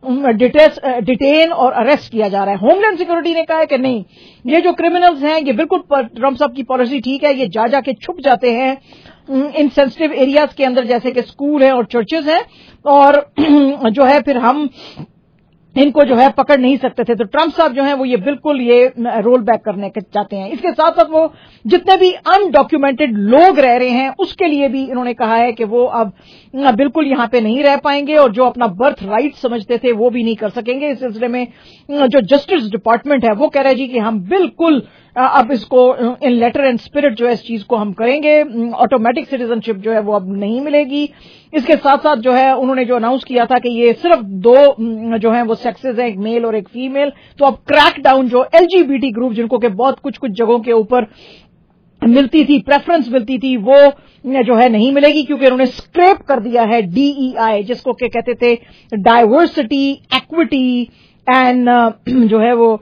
J: ڈیٹین اور اریسٹ کیا جا رہا ہے. ہوم لینڈ سیکورٹی نے کہا ہے کہ نہیں, یہ جو کرمنلز ہیں یہ بالکل ٹرمپ صاحب کی پالیسی ٹھیک ہے, یہ جا جا کے چھپ جاتے ہیں ان سینسٹیو ایریاز کے اندر جیسے کہ اسکول ہیں اور چرچز ہیں, اور جو ہے پھر ہم इनको जो है पकड़ नहीं सकते थे। तो ट्रम्प साहब जो हैं वो ये बिल्कुल ये रोल बैक करने के चाहते हैं। इसके साथ साथ वो जितने भी अनडॉक्यूमेंटेड लोग रह रहे हैं उसके लिए भी इन्होंने कहा है कि वो अब बिल्कुल यहां पे नहीं रह पाएंगे और जो अपना बर्थ राइट समझते थे वो भी नहीं कर सकेंगे। इस सिलसिले में जो जस्टिस डिपार्टमेंट है वो कह रहा है जी कि हम बिल्कुल अब इसको इन लेटर एंड स्पिरिट जो है इस चीज को हम करेंगे, ऑटोमेटिक सिटीजनशिप जो है वो अब नहीं मिलेगी। इसके साथ साथ जो है उन्होंने जो अनाउंस किया था कि ये सिर्फ दो जो है वो सेक्सेस हैं, एक मेल और एक फीमेल, तो अब क्रैक डाउन जो एलजीबीटी ग्रुप जिनको के बहुत कुछ कुछ जगहों के ऊपर मिलती थी, प्रेफरेंस मिलती थी, वो जो है नहीं मिलेगी क्योंकि उन्होंने स्क्रैप कर दिया है डीईआई जिसको के कहते थे डाइवर्सिटी, एक्विटी एंड जो है वो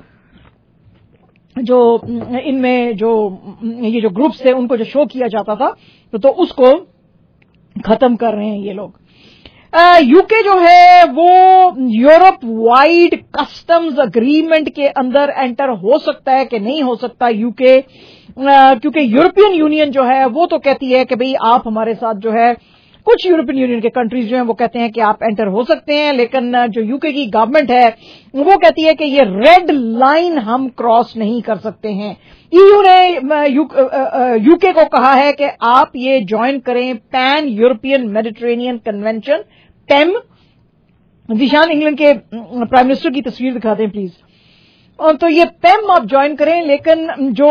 J: जो इनमें जो ये जो ग्रुप्स थे उनको जो शो किया जाता था तो, तो उसको खत्म कर रहे हैं ये लोग। यूके जो है वो यूरोप वाइड कस्टम्स अग्रीमेंट के अंदर एंटर हो सकता है कि नहीं हो सकता यूके, क्योंकि यूरोपियन यूनियन जो है वो तो कहती है कि भाई आप हमारे साथ जो है, कुछ यूरोपियन यूनियन के कंट्रीज जो हैं वो कहते हैं कि आप एंटर हो सकते हैं, लेकिन जो यूके की गवर्नमेंट है वो कहती है कि ये रेड लाइन हम क्रॉस नहीं कर सकते हैं। ईयू ने यूके को कहा है कि आप ये ज्वाइन करें Pan European Mediterranean Convention PEM. निशान इंग्लैंड के प्राइम मिनिस्टर की तस्वीर दिखाते हैं प्लीज। और तो ये पेम आप ज्वाइन करें, लेकिन जो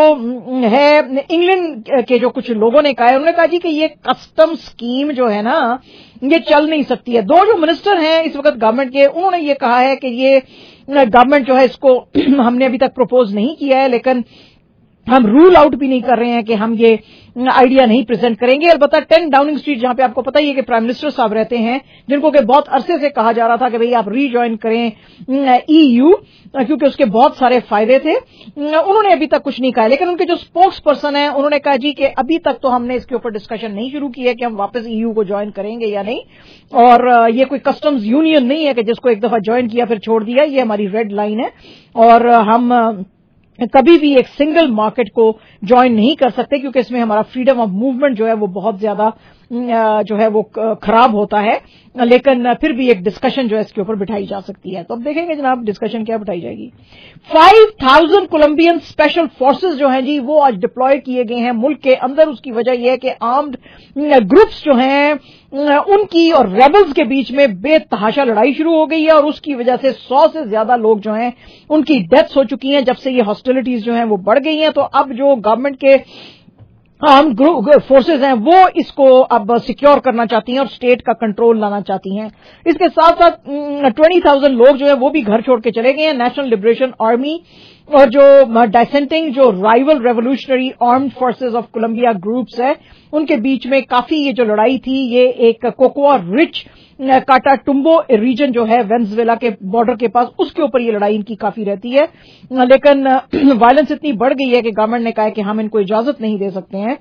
J: है इंग्लैंड के जो कुछ लोगों ने कहा है उन्होंने कहा जी कि ये कस्टम स्कीम जो है ना ये चल नहीं सकती है। दो जो मिनिस्टर हैं इस वक्त गवर्नमेंट के उन्होंने ये कहा है कि ये गवर्नमेंट जो है इसको हमने अभी तक प्रपोज नहीं किया है, लेकिन हम रूल आउट भी नहीं कर रहे हैं कि हम ये आइडिया नहीं प्रेजेंट करेंगे। अलबत्ता टेन डाउनिंग स्ट्रीट जहां पे आपको पता ही है कि प्राइम मिनिस्टर साहब रहते हैं, जिनको कि बहुत अरसे से कहा जा रहा था कि भाई आप रीजॉइन करें ईयू क्योंकि उसके बहुत सारे फायदे थे, उन्होंने अभी तक कुछ नहीं कहा। लेकिन उनके जो स्पोक्स पर्सन है उन्होंने कहा जी कि अभी तक तो हमने इसके ऊपर डिस्कशन नहीं शुरू की है कि हम वापस ईयू को ज्वाइन करेंगे या नहीं, और ये कोई कस्टम्स यूनियन नहीं है कि जिसको एक दफा ज्वाइन किया फिर छोड़ दिया। ये हमारी रेड लाइन है और हम कभी भी एक सिंगल मार्केट को ज्वाइन नहीं कर सकते क्योंकि इसमें हमारा फ्रीडम ऑफ मूवमेंट जो है वो बहुत ज्यादा जो है वो खराब होता है। लेकिन फिर भी एक डिस्कशन जो है इसके ऊपर बिठाई जा सकती है। तो अब देखेंगे जनाब डिस्कशन क्या बिठाई जाएगी। Five thousand Colombian special forces जो हैं जी वो आज डिप्लॉय किए गए हैं मुल्क के अंदर। उसकी वजह यह है कि आर्म्ड ग्रुप्स जो हैं उनकी और रेबल्स के बीच में बेतहाशा लड़ाई शुरू हो गई है और उसकी वजह से सौ से ज्यादा लोग जो हैं उनकी डेथ्स हो चुकी हैं जब से ये हॉस्टिलिटीज जो हैं वो बढ़ गई हैं। तो अब जो गवर्नमेंट के आर्म फोर्सेज हैं वो इसको अब सिक्योर करना चाहती हैं और स्टेट का कंट्रोल लाना चाहती हैं। इसके साथ साथ ट्वेंटी थाउजेंड लोग जो है वो भी घर छोड़ के चले गए हैं। नेशनल लिबरेशन आर्मी और जो डाइसेंटिंग जो rival revolutionary armed forces of Colombia groups है उनके बीच में काफी ये जो लड़ाई थी ये एक कोकोआ रिच काटाटुम्बो रीजन जो है वेनेजुएला के बॉर्डर के पास उसके ऊपर ये लड़ाई इनकी काफी रहती है। लेकिन वायलेंस इतनी बढ़ गई है कि गवर्नमेंट ने कहा है कि हम इनको इजाजत नहीं दे सकते हैं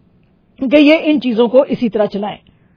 J: कि ये इन चीजों को इसी तरह चलाएं।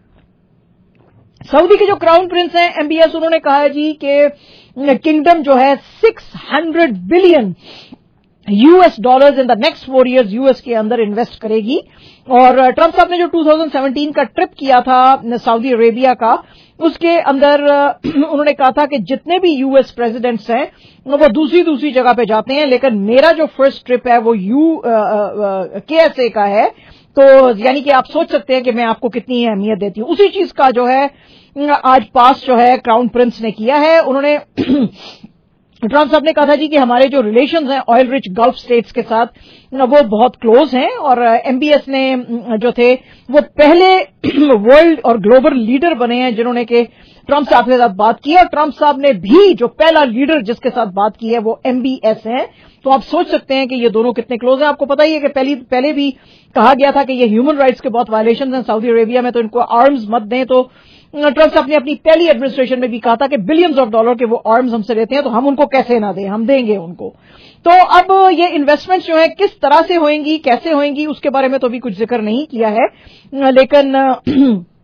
J: सऊदी के जो क्राउन प्रिंस हैं एमबीएस उन्होंने कहा है जी कि किंगडम जो है six hundred billion US dollars in the next four years US के अंदर इन्वेस्ट करेगी। और ट्रंप साहब ने जो टू थाउजेंड सेवेंटीन का ट्रिप किया था सऊदी अरेबिया का उसके अंदर उन्होंने कहा था कि जितने भी यूएस प्रेसिडेंट्स हैं वो दूसरी दूसरी जगह पे जाते हैं, लेकिन मेरा जो फर्स्ट ट्रिप है वो यू केएसए का है। तो यानी कि आप सोच सकते हैं कि मैं आपको कितनी अहमियत देती हूं। उसी चीज का जो है आज पास जो है क्राउन प्रिंस ने किया है। उन्होंने ट्रंप साहब ने कहा था जी कि हमारे जो रिलेशंस हैं ऑयल रिच गल्फ स्टेट्स के साथ वो बहुत क्लोज हैं और एमबीएस ने जो थे वो पहले वर्ल्ड और ग्लोबल लीडर बने हैं जिन्होंने के ट्रंप साहब के साथ बात की। और ट्रंप साहब ने भी जो पहला लीडर जिसके साथ बात की है वो एमबीएस है। तो आप सोच सकते हैं कि ये दोनों कितने क्लोज हैं। आपको पता ही है कि पहले पहले भी कहा गया था कि ये ह्यूमन राइट्स के बहुत वायलेशन हैं सऊदी अरेबिया में, तो इनको आर्म्स मत दें। तो ट्रंप साहब ने अपनी पहली एडमिनिस्ट्रेशन में भी कहा था कि बिलियंस ऑफ डॉलर के वो आर्म्स हमसे लेते हैं तो हम उनको कैसे ना दें, हम देंगे उनको। तो अब ये इन्वेस्टमेंट्स जो है किस तरह से होंगी, कैसे होंगी, उसके बारे में तो अभी कुछ जिक्र नहीं किया है। लेकिन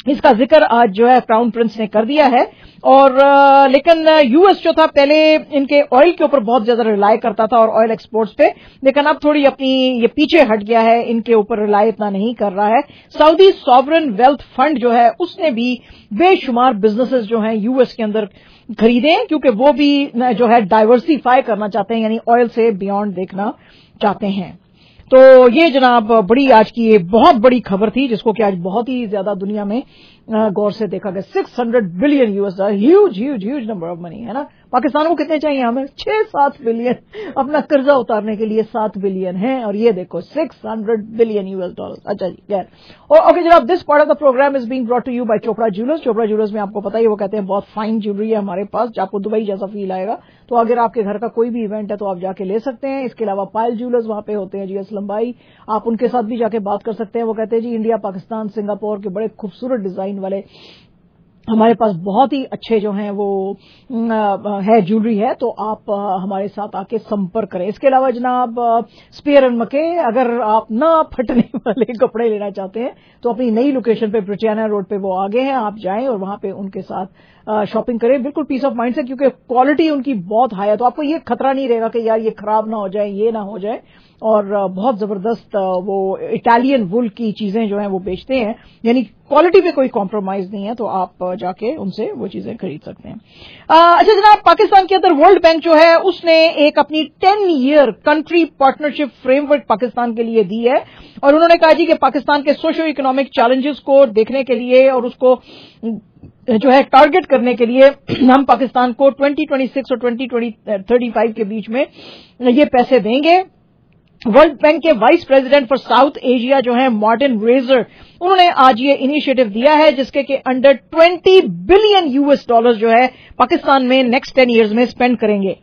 J: اس کا ذکر آج جو ہے کراؤن پرنس نے کر دیا ہے. اور لیکن یو ایس جو تھا پہلے ان کے آئل کے اوپر بہت زیادہ ریلائی کرتا تھا اور آئل ایکسپورٹس پہ, لیکن اب تھوڑی اپنی یہ پیچھے ہٹ گیا ہے, ان کے اوپر ریلائی اتنا نہیں کر رہا ہے. سعودی سوورن ویلتھ فنڈ جو ہے اس نے بھی بے شمار بزنسز جو ہیں یو ایس کے اندر خریدے ہیں, کیونکہ وہ بھی جو ہے ڈائیورسیفائی کرنا چاہتے ہیں, یعنی آئل سے بیونڈ دیکھنا چاہتے ہیں. تو یہ جناب بڑی آج کی یہ بہت بڑی خبر تھی جس کو کہ آج بہت ہی زیادہ دنیا میں غور سے دیکھا گیا. Six hundred billion U S dollar, huge huge huge number of money ہے نا. پاکستان کو کتنے چاہیے ہمیں؟ چھ سات بلین اپنا قرضہ اتارنے کے لیے سات بلین ہیں, اور یہ دیکھو six hundred billion U S ڈالر. اچھا جی خیر. اور اوکے جناب, this part of the program is being brought to you by Chopra jewellers. Chopra jewellers میں آپ کو پتا ہی, وہ کہتے ہیں بہت فائن جیولری ہے ہمارے پاس, آپ کو دبئی جیسا فیل آئے گا. تو اگر آپ کے گھر کا کوئی بھی ایونٹ ہے تو آپ جا کے لے سکتے ہیں. اس کے علاوہ پائل جیولرز وہاں پہ ہوتے ہیں جی اسلم بھائی, آپ ان کے ساتھ بھی جا کے بات کر سکتے ہیں. وہ کہتے ہیں جی انڈیا, پاکستان, سنگاپور کے بڑے خوبصورت ڈیزائن والے ہمارے پاس بہت ہی اچھے جو ہیں وہ ہے جیولری ہے, تو آپ ہمارے ساتھ آ کے سمپرک کریں. اس کے علاوہ جناب اسپیئر اینڈ مکے, اگر آپ نہ پھٹنے والے کپڑے لینا چاہتے ہیں تو اپنی نئی لوکیشن پہ برٹیانیا روڈ پہ وہ آگے ہیں, آپ جائیں اور وہاں پہ ان کے ساتھ شاپنگ کریں بالکل پیس آف مائنڈ سے, کیونکہ کوالٹی ان کی بہت ہائی ہے. تو آپ کو یہ خطرہ نہیں رہے گا کہ یار یہ خراب نہ ہو جائے, یہ نہ ہو جائے. اور بہت زبردست وہ اٹالین وول کی چیزیں جو ہیں وہ بیچتے ہیں, یعنی کوالٹی پہ کوئی کمپرومائز نہیں ہے, تو آپ جا کے ان سے وہ چیزیں خرید سکتے ہیں. اچھا جناب, پاکستان کے اندر ورلڈ بینک جو ہے اس نے ایک اپنی ten year country partnership framework Pakistan کے لیے دی ہے, اور انہوں نے کہا جی کہ پاکستان کے سوشو اکنامک چیلنجز کو دیکھنے کے لیے اور اس کو جو ہے ٹارگٹ کرنے کے لیے ہم پاکستان کو ٹوئنٹی ٹوئنٹی سکس اور ٹوئنٹی تھرٹی فائیو کے بیچ میں یہ پیسے دیں گے. ورلڈ بینک کے vice president for South Asia جو ہیں مارٹن ریزر, انہوں نے آج یہ انیشیٹو دیا ہے جس کے کہ under twenty billion U S ڈالر جو ہے پاکستان میں نیکسٹ ٹین ایئرز میں اسپینڈ کریں گے,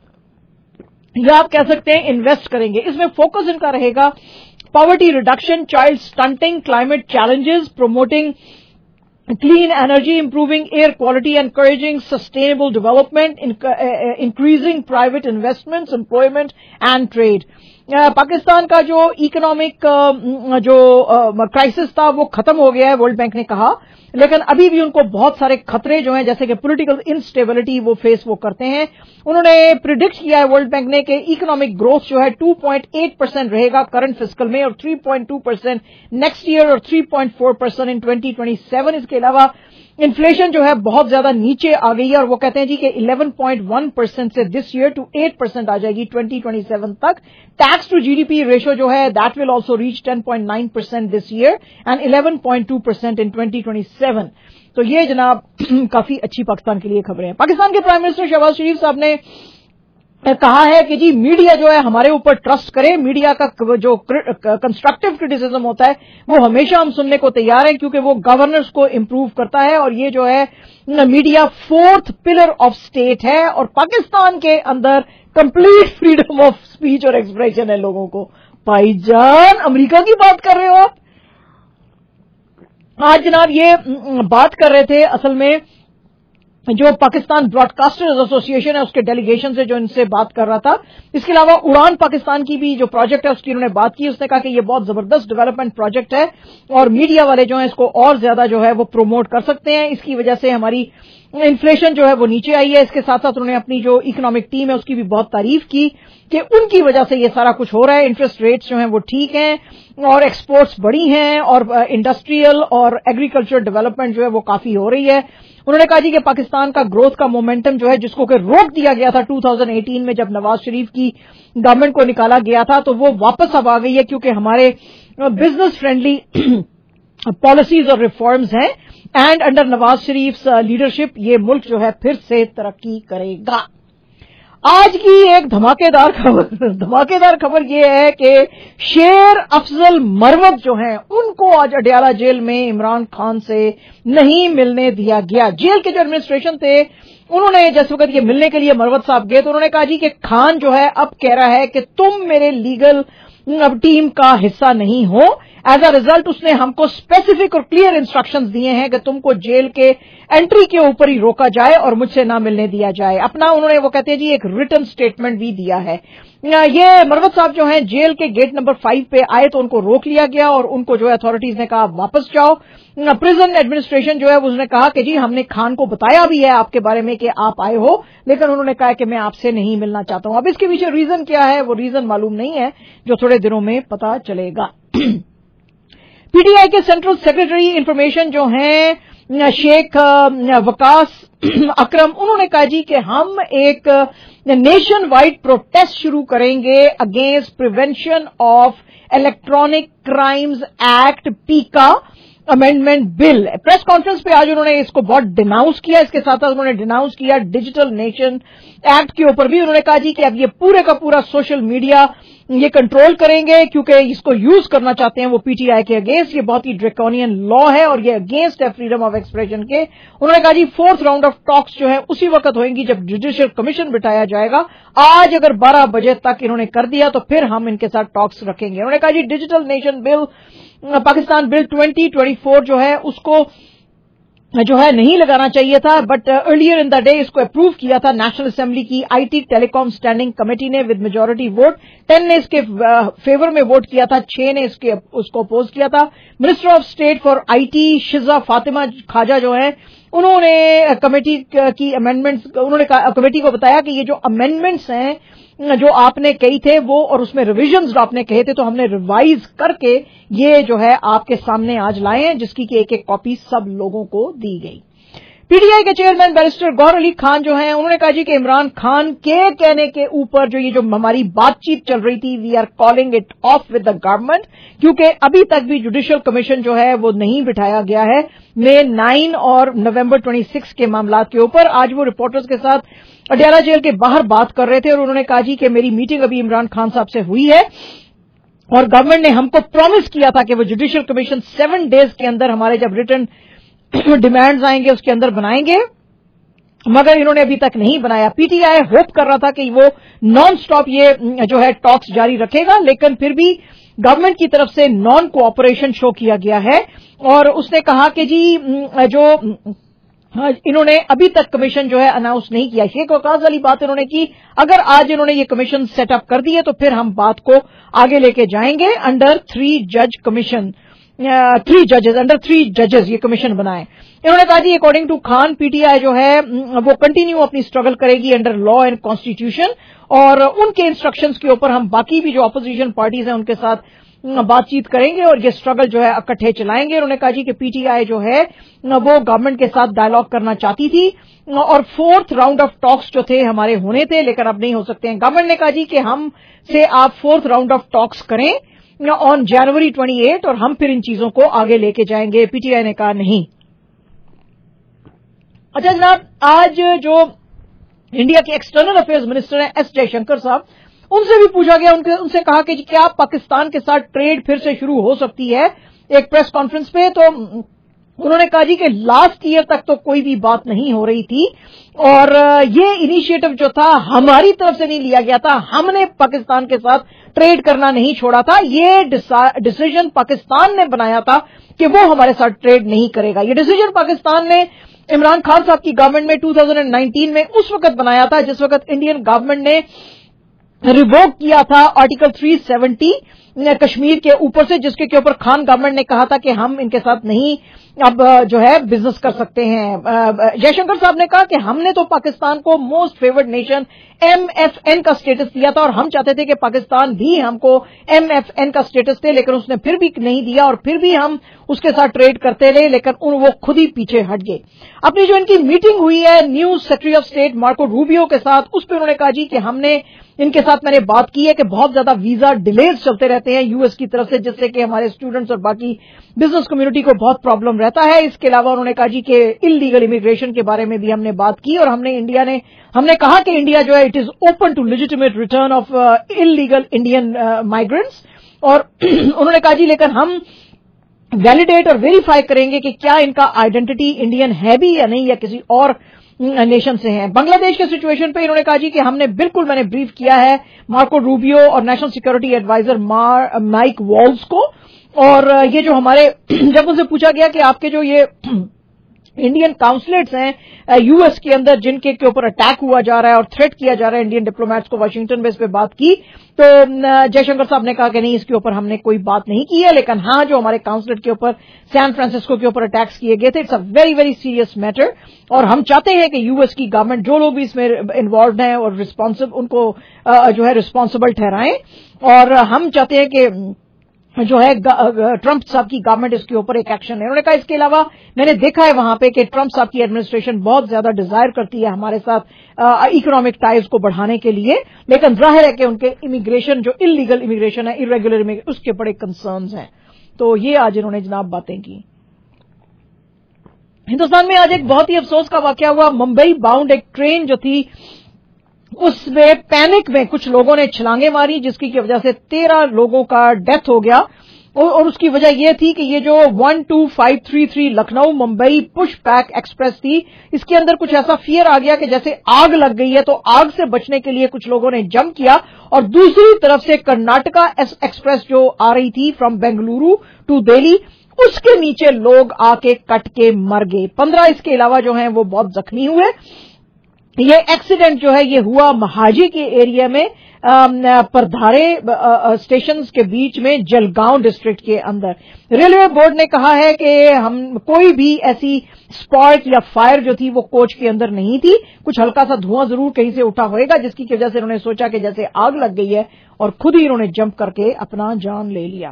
J: یا آپ کہہ سکتے ہیں انویسٹ کریں گے. اس میں فوکس ان کا رہے گا poverty reduction, child stunting, climate challenges, promoting clean energy, improving air quality, encouraging sustainable development, increasing private investments, employment and trade. Pakistan کا جو اکنامک جو کرائسس تھا وہ ختم ہو گیا ہے ورلڈ بینک نے کہا, لیکن ابھی بھی ان کو بہت سارے خطرے جو ہیں جیسے کہ پولیٹیکل انسٹیبلٹی وہ فیس وہ کرتے ہیں. انہوں نے پریڈکٹ کیا ہے ورلڈ بینک نے کہ اکنامک گروتھ جو ہے ٹو پوائنٹ ایٹ پرسینٹ رہے گا کرنٹ فسکل میں, اور three point two percent next year, اور three point four percent in twenty twenty seven. اس کے علاوہ انفلیشن جو ہے بہت زیادہ نیچے آ گئی ہے, اور وہ کہتے ہیں جی کہ الیون پوائنٹ ون پرسینٹ سے this year to eight percent آ جائے گی ٹوئنٹی ٹوئنٹی سیون تک. ٹیکس ٹو جی ڈی پی ریشو جو ہے that will also reach ten point nine percent this year and eleven point two percent in twenty twenty seven. تو یہ جناب کافی اچھی پاکستان کے لیے خبریں ہیں. پاکستان کے پرائم منسٹر شہباز شریف صاحب نے کہا ہے کہ جی میڈیا جو ہے ہمارے اوپر ٹرسٹ کرے, میڈیا کا جو کنسٹرکٹیو کرٹیسزم ہوتا ہے وہ ہمیشہ ہم سننے کو تیار ہیں, کیونکہ وہ گورننس کو امپروو کرتا ہے, اور یہ جو ہے media fourth pillar of state ہے, اور پاکستان کے اندر کمپلیٹ فریڈم آف اسپیچ اور ایکسپریشن ہے لوگوں کو. بھائی جان امریکہ کی بات کر رہے ہو آپ. آج جناب یہ بات کر رہے تھے اصل میں جو پاکستان براڈ کاسٹرز ایسوسی ایشن ہے اس کے ڈیلیگیشن سے جو ان سے بات کر رہا تھا. اس کے علاوہ اڑان پاکستان کی بھی جو پروجیکٹ ہے اس کی انہوں نے بات کی. اس نے کہا کہ یہ بہت زبردست ڈیولپمنٹ پروجیکٹ ہے اور میڈیا والے جو ہیں اس کو اور زیادہ جو ہے وہ پروموٹ کر سکتے ہیں. اس کی وجہ سے ہماری انفلیشن جو ہے وہ نیچے آئی ہے. اس کے ساتھ ساتھ انہوں نے اپنی جو اکنامک ٹیم ہے اس کی بھی بہت تعریف کی کہ ان کی وجہ سے یہ سارا کچھ ہو رہا ہے. انٹرسٹ ریٹس جو ہیں وہ ٹھیک ہیں اور ایکسپورٹس بڑی ہیں اور انڈسٹریل اور ایگریکلچر ڈیولپمنٹ جو ہے وہ کافی ہو رہی ہے. انہوں نے کہا جی کہ پاکستان کا گروتھ کا مومنٹم جو ہے جس کو کہ روک دیا گیا تھا ٹو تھاؤزینڈ ایٹین میں جب نواز شریف کی گورنمنٹ کو نکالا گیا تھا, تو وہ واپس اب آ گئی ہے کیونکہ ہمارے بزنس فرینڈلی پالیسیز اور ریفارمز ہیں, and under Nawaz Sharif leadership یہ ملک جو ہے پھر سے ترقی کرے گا. آج کی ایک دھماکے دار خبر دھماکے دار خبر یہ ہے کہ شیر افضل مروت جو ہیں ان کو آج اڈیالہ جیل میں عمران خان سے نہیں ملنے دیا گیا. جیل کے جو ایڈمنسٹریشن تھے انہوں نے جس وقت یہ ملنے کے لیے مروت صاحب گئے تو انہوں نے کہا جی کہ خان جو ہے اب کہہ رہا ہے کہ تم میرے لیگل ٹیم کا حصہ نہیں ہو. ایز اے ریزلٹ اس نے ہم کو اسپیسیفک اور کلیئر انسٹرکشنز دیے ہیں کہ تم کو جیل کے انٹری کے اوپر ہی روکا جائے اور مجھ سے نہ ملنے دیا جائے. اپنا انہوں نے وہ کہتے ہیں جی ایک ریٹن سٹیٹمنٹ بھی دیا ہے. ये मरवत साहब जो हैं जेल के गेट नंबर फाइव पे आए तो उनको रोक लिया गया और उनको जो है अथॉरिटीज ने कहा वापस जाओ। प्रिजन एडमिनिस्ट्रेशन जो है उसने कहा कि जी हमने खान को बताया भी है आपके बारे में कि आप आए हो, लेकिन उन्होंने कहा कि मैं आपसे नहीं मिलना चाहता हूं। अब इसके पीछे रीजन क्या है वो रीजन मालूम नहीं है, जो थोड़े दिनों में पता चलेगा। पीटीआई के सेंट्रल सेक्रेटरी इंफॉर्मेशन जो हैं शेख वकास अकरम, उन्होंने कहा जी कि हम एक नेशन वाइड प्रोटेस्ट शुरू करेंगे against prevention of electronic crimes act PECA amendment bill. Press conference पे आज उन्होंने इसको बहुत डिनाउंस किया, इसके साथ साथ उन्होंने डिनाउंस किया डिजिटल नेशन एक्ट के ऊपर भी। उन्होंने कहा जी कि अब ये पूरे का पूरा सोशल मीडिया ये कंट्रोल करेंगे क्योंकि इसको यूज करना चाहते हैं वो पीटीआई के अगेंस्ट। ये बहुत ही ड्रैकोनियन लॉ है और ये अगेंस्ट है फ्रीडम ऑफ एक्सप्रेशन के। उन्होंने कहा जी फोर्थ राउंड ऑफ टॉक्स जो है उसी वक्त होंगी जब जुडिशियल कमीशन बिठाया जाएगा। आज अगर बारह बजे तक इन्होंने कर दिया तो फिर हम इनके साथ टॉक्स रखेंगे। उन्होंने कहा जी digital nation bill Pakistan bill twenty twenty four जो है उसको जो है नहीं लगाना चाहिए था, but earlier in the day इसको अप्रूव किया था नेशनल असेंबली की आईटी टेलीकॉम स्टैंडिंग कमेटी ने विद मेजॉरिटी वोट। टेन ने इसके फेवर में वोट किया था, छह ने इसके उसको अपोज किया था। Minister of state for IT Shiza Fatima Khawaja जो है उन्होंने कमेटी की अमेंडमेंट्स उन्होंने कमेटी को बताया कि ये जो अमेंडमेंट्स हैं जो आपने कही थे वो और उसमें रिविजन्स जो आपने कहे थे तो हमने रिवाइज करके ये जो है आपके सामने आज लाए हैं, जिसकी कि एक एक कॉपी सब लोगों को दी गई। पीटीआई के चेयरमैन बैरिस्टर गौहर अली खान जो हैं उन्होंने कहा जी कि इमरान खान के कहने के ऊपर जो ये जो हमारी बातचीत चल रही थी we are calling it off with the government, क्योंकि अभी तक भी जुडिशियल कमीशन जो है वो नहीं बिठाया गया है मे नाइन और नवंबर छब्बीस के मामलात के ऊपर। आज वो रिपोर्टर्स के साथ अडयाला जेल के बाहर बात कर रहे थे और उन्होंने कहा जी कि मेरी मीटिंग अभी इमरान खान साहब से हुई है और गवर्नमेंट ने हमको प्रॉमिस किया था कि वो जुडिशियल कमीशन सेवन डेज के अंदर हमारे जब रिटर्न डिमांड्स आएंगे उसके अंदर बनाएंगे, मगर इन्होंने अभी तक नहीं बनाया। पीटीआई होप कर रहा था कि वो नॉन स्टॉप ये जो है टॉक्स जारी रखेगा, लेकिन फिर भी गवर्नमेंट की तरफ से नॉन कोऑपरेशन शो किया गया है और उसने कहा कि जी जो इन्होंने अभी तक कमीशन जो है अनाउंस नहीं किया। शेख वकास वाली बात इन्होंने की, अगर आज इन्होंने ये कमीशन सेटअप कर दिए तो फिर हम बात को आगे लेके जाएंगे अंडर थ्री जज कमीशन थ्री जजेस अंडर थ्री जजेस ये कमीशन बनाए। इन्होंने कहा जी अकॉर्डिंग टू खान पीटीआई जो है वो कंटिन्यू अपनी स्ट्रगल करेगी अंडर लॉ एंड कॉन्स्टिट्यूशन और उनके इंस्ट्रक्शंस के ऊपर हम बाकी भी जो अपोजिशन पार्टीज हैं उनके साथ बातचीत करेंगे और ये स्ट्रगल जो है इकट्ठे चलाएंगे। उन्होंने कहा जी कि पीटीआई जो है वो गवर्नमेंट के साथ डायलॉग करना चाहती थी और फोर्थ राउंड ऑफ टॉक्स जो थे हमारे होने थे लेकिन अब नहीं हो सकते हैं। गवर्नमेंट ने कहा जी कि हम से आप फोर्थ राउंड ऑफ टॉक्स करें ऑन जनवरी अट्ठाईस और हम फिर इन चीजों को आगे लेके जाएंगे। पीटीआई ने कहा नहीं। अच्छा जनाब, आज जो इंडिया के एक्सटर्नल अफेयर्स मिनिस्टर हैं एस जयशंकर साहब, उनसे भी पूछा गया, उनके उनसे कहा कि क्या पाकिस्तान के साथ ट्रेड फिर से शुरू हो सकती है एक प्रेस कॉन्फ्रेंस पे, तो उन्होंने कहा जी कि लास्ट ईयर तक तो कोई भी बात नहीं हो रही थी और ये इनिशिएटिव जो था हमारी तरफ से नहीं लिया गया था, हमने पाकिस्तान के साथ ट्रेड करना नहीं छोड़ा था, ये डिसीजन पाकिस्तान ने बनाया था कि वो हमारे साथ ट्रेड नहीं करेगा। ये डिसीजन पाकिस्तान ने इमरान खान साहब की गवर्नमेंट में दो हज़ार उन्नीस में उस वक्त बनाया था जिस वक्त इंडियन गवर्नमेंट ने रिवोक किया था आर्टिकल तीन सौ सत्तर कश्मीर के ऊपर से, जिसके के ऊपर खान गवर्नमेंट ने कहा था कि हम इनके साथ नहीं अब जो है बिजनेस कर सकते हैं। जयशंकर साहब ने कहा कि हमने तो पाकिस्तान को मोस्ट फेवर्ड नेशन एमएफएन का स्टेटस दिया था और हम चाहते थे कि पाकिस्तान भी हमको एमएफएन का स्टेटस दे, लेकिन उसने फिर भी नहीं दिया और फिर भी हम उसके साथ ट्रेड करते रहे, लेकिन उन वो खुद ही पीछे हट गए। अपनी जो इनकी मीटिंग हुई है new secretary of state Marco Rubio के साथ, उस पर उन्होंने कहा जी कि हमने इनके साथ मैंने बात की है कि बहुत ज्यादा वीजा डिलेज चलते रहते हैं यूएस की तरफ से, जिससे कि हमारे स्टूडेंट्स और बाकी बिजनेस कम्युनिटी को बहुत प्रॉब्लम रहता है। इसके अलावा उन्होंने कहा जी कि इलीगल इमिग्रेशन के बारे में भी हमने बात की और हमने इंडिया ने हमने कहा कि इंडिया जो है it is open to legitimate return of illegal Indian migrants और उन्होंने कहा जी लेकिन हम वैलिडेट और वेरीफाई करेंगे कि क्या इनका आइडेंटिटी इंडियन है भी या नहीं या किसी और नेशन से हैं। बांग्लादेश के सिचुएशन पे इन्होंने कहा जी कि हमने बिल्कुल मैंने ब्रीफ किया है मार्को रूबियो और national security adviser Mike Waltz को, और ये जो हमारे जब उनसे पूछा गया कि आपके जो ये इंडियन काउंसलेट्स हैं यूएस के अंदर जिनके के ऊपर अटैक हुआ जा रहा है और थ्रेट किया जा रहा है इंडियन डिप्लोमेट्स को, वाशिंगटन में इस पे बात की तो जयशंकर साहब ने कहा कि नहीं, इसके ऊपर हमने कोई बात नहीं की है, लेकिन हाँ जो हमारे काउंसलेट के ऊपर सैन फ्रांसिस्को के ऊपर अटैक्स किए गए थे, it's a very very serious matter और हम चाहते हैं कि यूएस की गवर्नमेंट जो लोग भी इसमें इन्वॉल्व हैं और रिस्पॉन्सिबल उनको जो है रिस्पॉन्सिबल ठहराएं और हम चाहते हैं कि जो है ट्रंप साहब की गवर्नमेंट इसके ऊपर एक एक्शन है। उन्होंने कहा इसके अलावा मैंने देखा है वहां पे कि ट्रंप साहब की एडमिनिस्ट्रेशन बहुत ज्यादा डिजायर करती है हमारे साथ इकोनॉमिक टाइज को बढ़ाने के लिए, लेकिन जाहिर है कि उनके इमिग्रेशन जो इलीगल इमिग्रेशन है, इरेगुलर इमिग्रेशन, उसके बड़े कंसर्न्स हैं। तो ये आज इन्होंने जनाब बातें की। हिंदुस्तान में आज एक बहुत ही अफसोस का वाकया हुआ। मुंबई बाउंड एक ट्रेन जो थी उसमें पैनिक में कुछ लोगों ने छलांगे मारी जिसकी की वजह से तेरह लोगों का डेथ हो गया और उसकी वजह यह थी कि ये जो one to five three three Lucknow Mumbai Pushpak express थी, इसके अंदर कुछ ऐसा फियर आ गया कि जैसे आग लग गई है, तो आग से बचने के लिए कुछ लोगों ने जंप किया और दूसरी तरफ से कर्नाटका एक्सप्रेस जो आ रही थी फ्रॉम बेंगलुरु टू दिल्ली, उसके नीचे लोग आके कट के मर गए। पंद्रह इसके अलावा जो हैं वो बहुत जख्मी हुए। ये एक्सीडेंट जो है ये हुआ महाजी के एरिया में परधारे स्टेशन के बीच में जलगांव डिस्ट्रिक्ट के अंदर। रेलवे बोर्ड ने कहा है कि हम कोई भी ऐसी स्पार्क या फायर जो थी वो कोच के अंदर नहीं थी, कुछ हल्का सा धुआं जरूर कहीं से उठा होएगा जिसकी वजह से उन्होंने सोचा कि जैसे आग लग गई है और खुद ही उन्होंने जंप करके अपना जान ले लिया।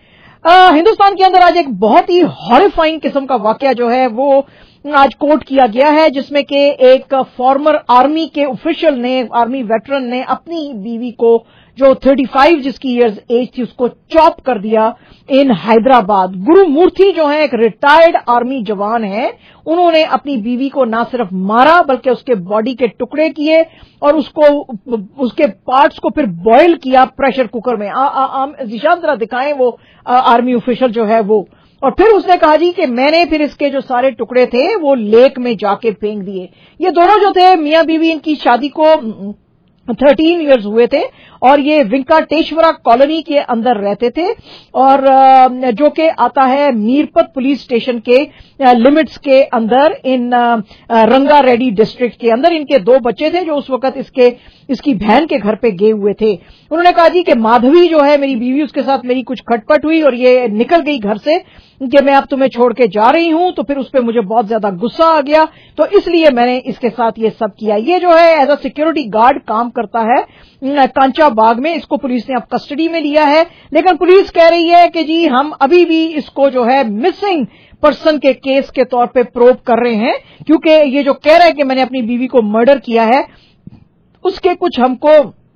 J: आ, हिंदुस्तान के अंदर आज एक बहुत ही हॉरिफाइंग किस्म का वाकया जो है वो आज कोट किया गया है, जिसमें कि एक फॉर्मर आर्मी के ऑफिशियल ने, आर्मी वेटरन ने अपनी बीवी को जो पैंतीस जिसकी इयर्स एज थी उसको चॉप कर दिया इन हैदराबाद। गुरुमूर्ति जो है एक रिटायर्ड आर्मी जवान है, उन्होंने अपनी बीवी को ना सिर्फ मारा बल्कि उसके बॉडी के टुकड़े किए और उसको उसके पार्ट्स को फिर बॉयल किया प्रेशर कुकर में। जिशान जरा दिखाएं वो आ, आर्मी ऑफिशियल जो है वो, और फिर उसने कहा जी कि मैंने फिर इसके जो सारे टुकड़े थे वो लेक में जाके फेंक दिए। ये दोनों जो थे मियां बीवी, इनकी शादी को थर्टीन इयर्स हुए थे और ये वेंकटेश्वरा कॉलोनी के अंदर रहते थे और जो कि आता है मीरपत पुलिस स्टेशन के लिमिट्स के अंदर इन रंगा रेड्डी डिस्ट्रिक्ट के अंदर। इनके दो बच्चे थे जो उस वक्त इसके इसकी बहन के घर पे गए हुए थे। उन्होंने कहा जी कि माधवी जो है मेरी बीवी, उसके साथ मेरी कुछ खटपट हुई और ये निकल गई घर से कि मैं अब तुम्हें छोड़ के जा रही हूं, तो फिर उस पर मुझे बहुत ज्यादा गुस्सा आ गया, तो इसलिए मैंने इसके साथ ये सब किया। ये जो है एज अ सिक्योरिटी गार्ड काम करता है कांचा बाग में। इसको पुलिस ने अब कस्टडी में लिया है, लेकिन पुलिस कह रही है कि जी हम अभी भी इसको जो है मिसिंग पर्सन के केस के तौर पे प्रोब कर रहे हैं, क्योंकि ये जो कह रहा है कि मैंने अपनी बीवी को मर्डर किया है उसके कुछ हमको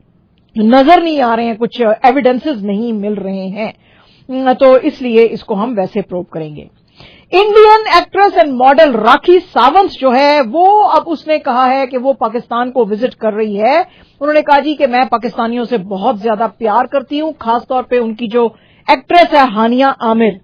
J: नजर नहीं आ रहे हैं, कुछ एविडेंसेस नहीं मिल रहे हैं, तो इसलिए इसको हम वैसे प्रोब करेंगे। Indian actress and model Rakhi Sawant जो है वो अब उसने कहा है कि वो पाकिस्तान को विजिट कर रही है। उन्होंने कहा जी कि मैं पाकिस्तानियों से बहुत ज्यादा प्यार करती हूं, खासतौर पे उनकी जो एक्ट्रेस है हानिया आमिर।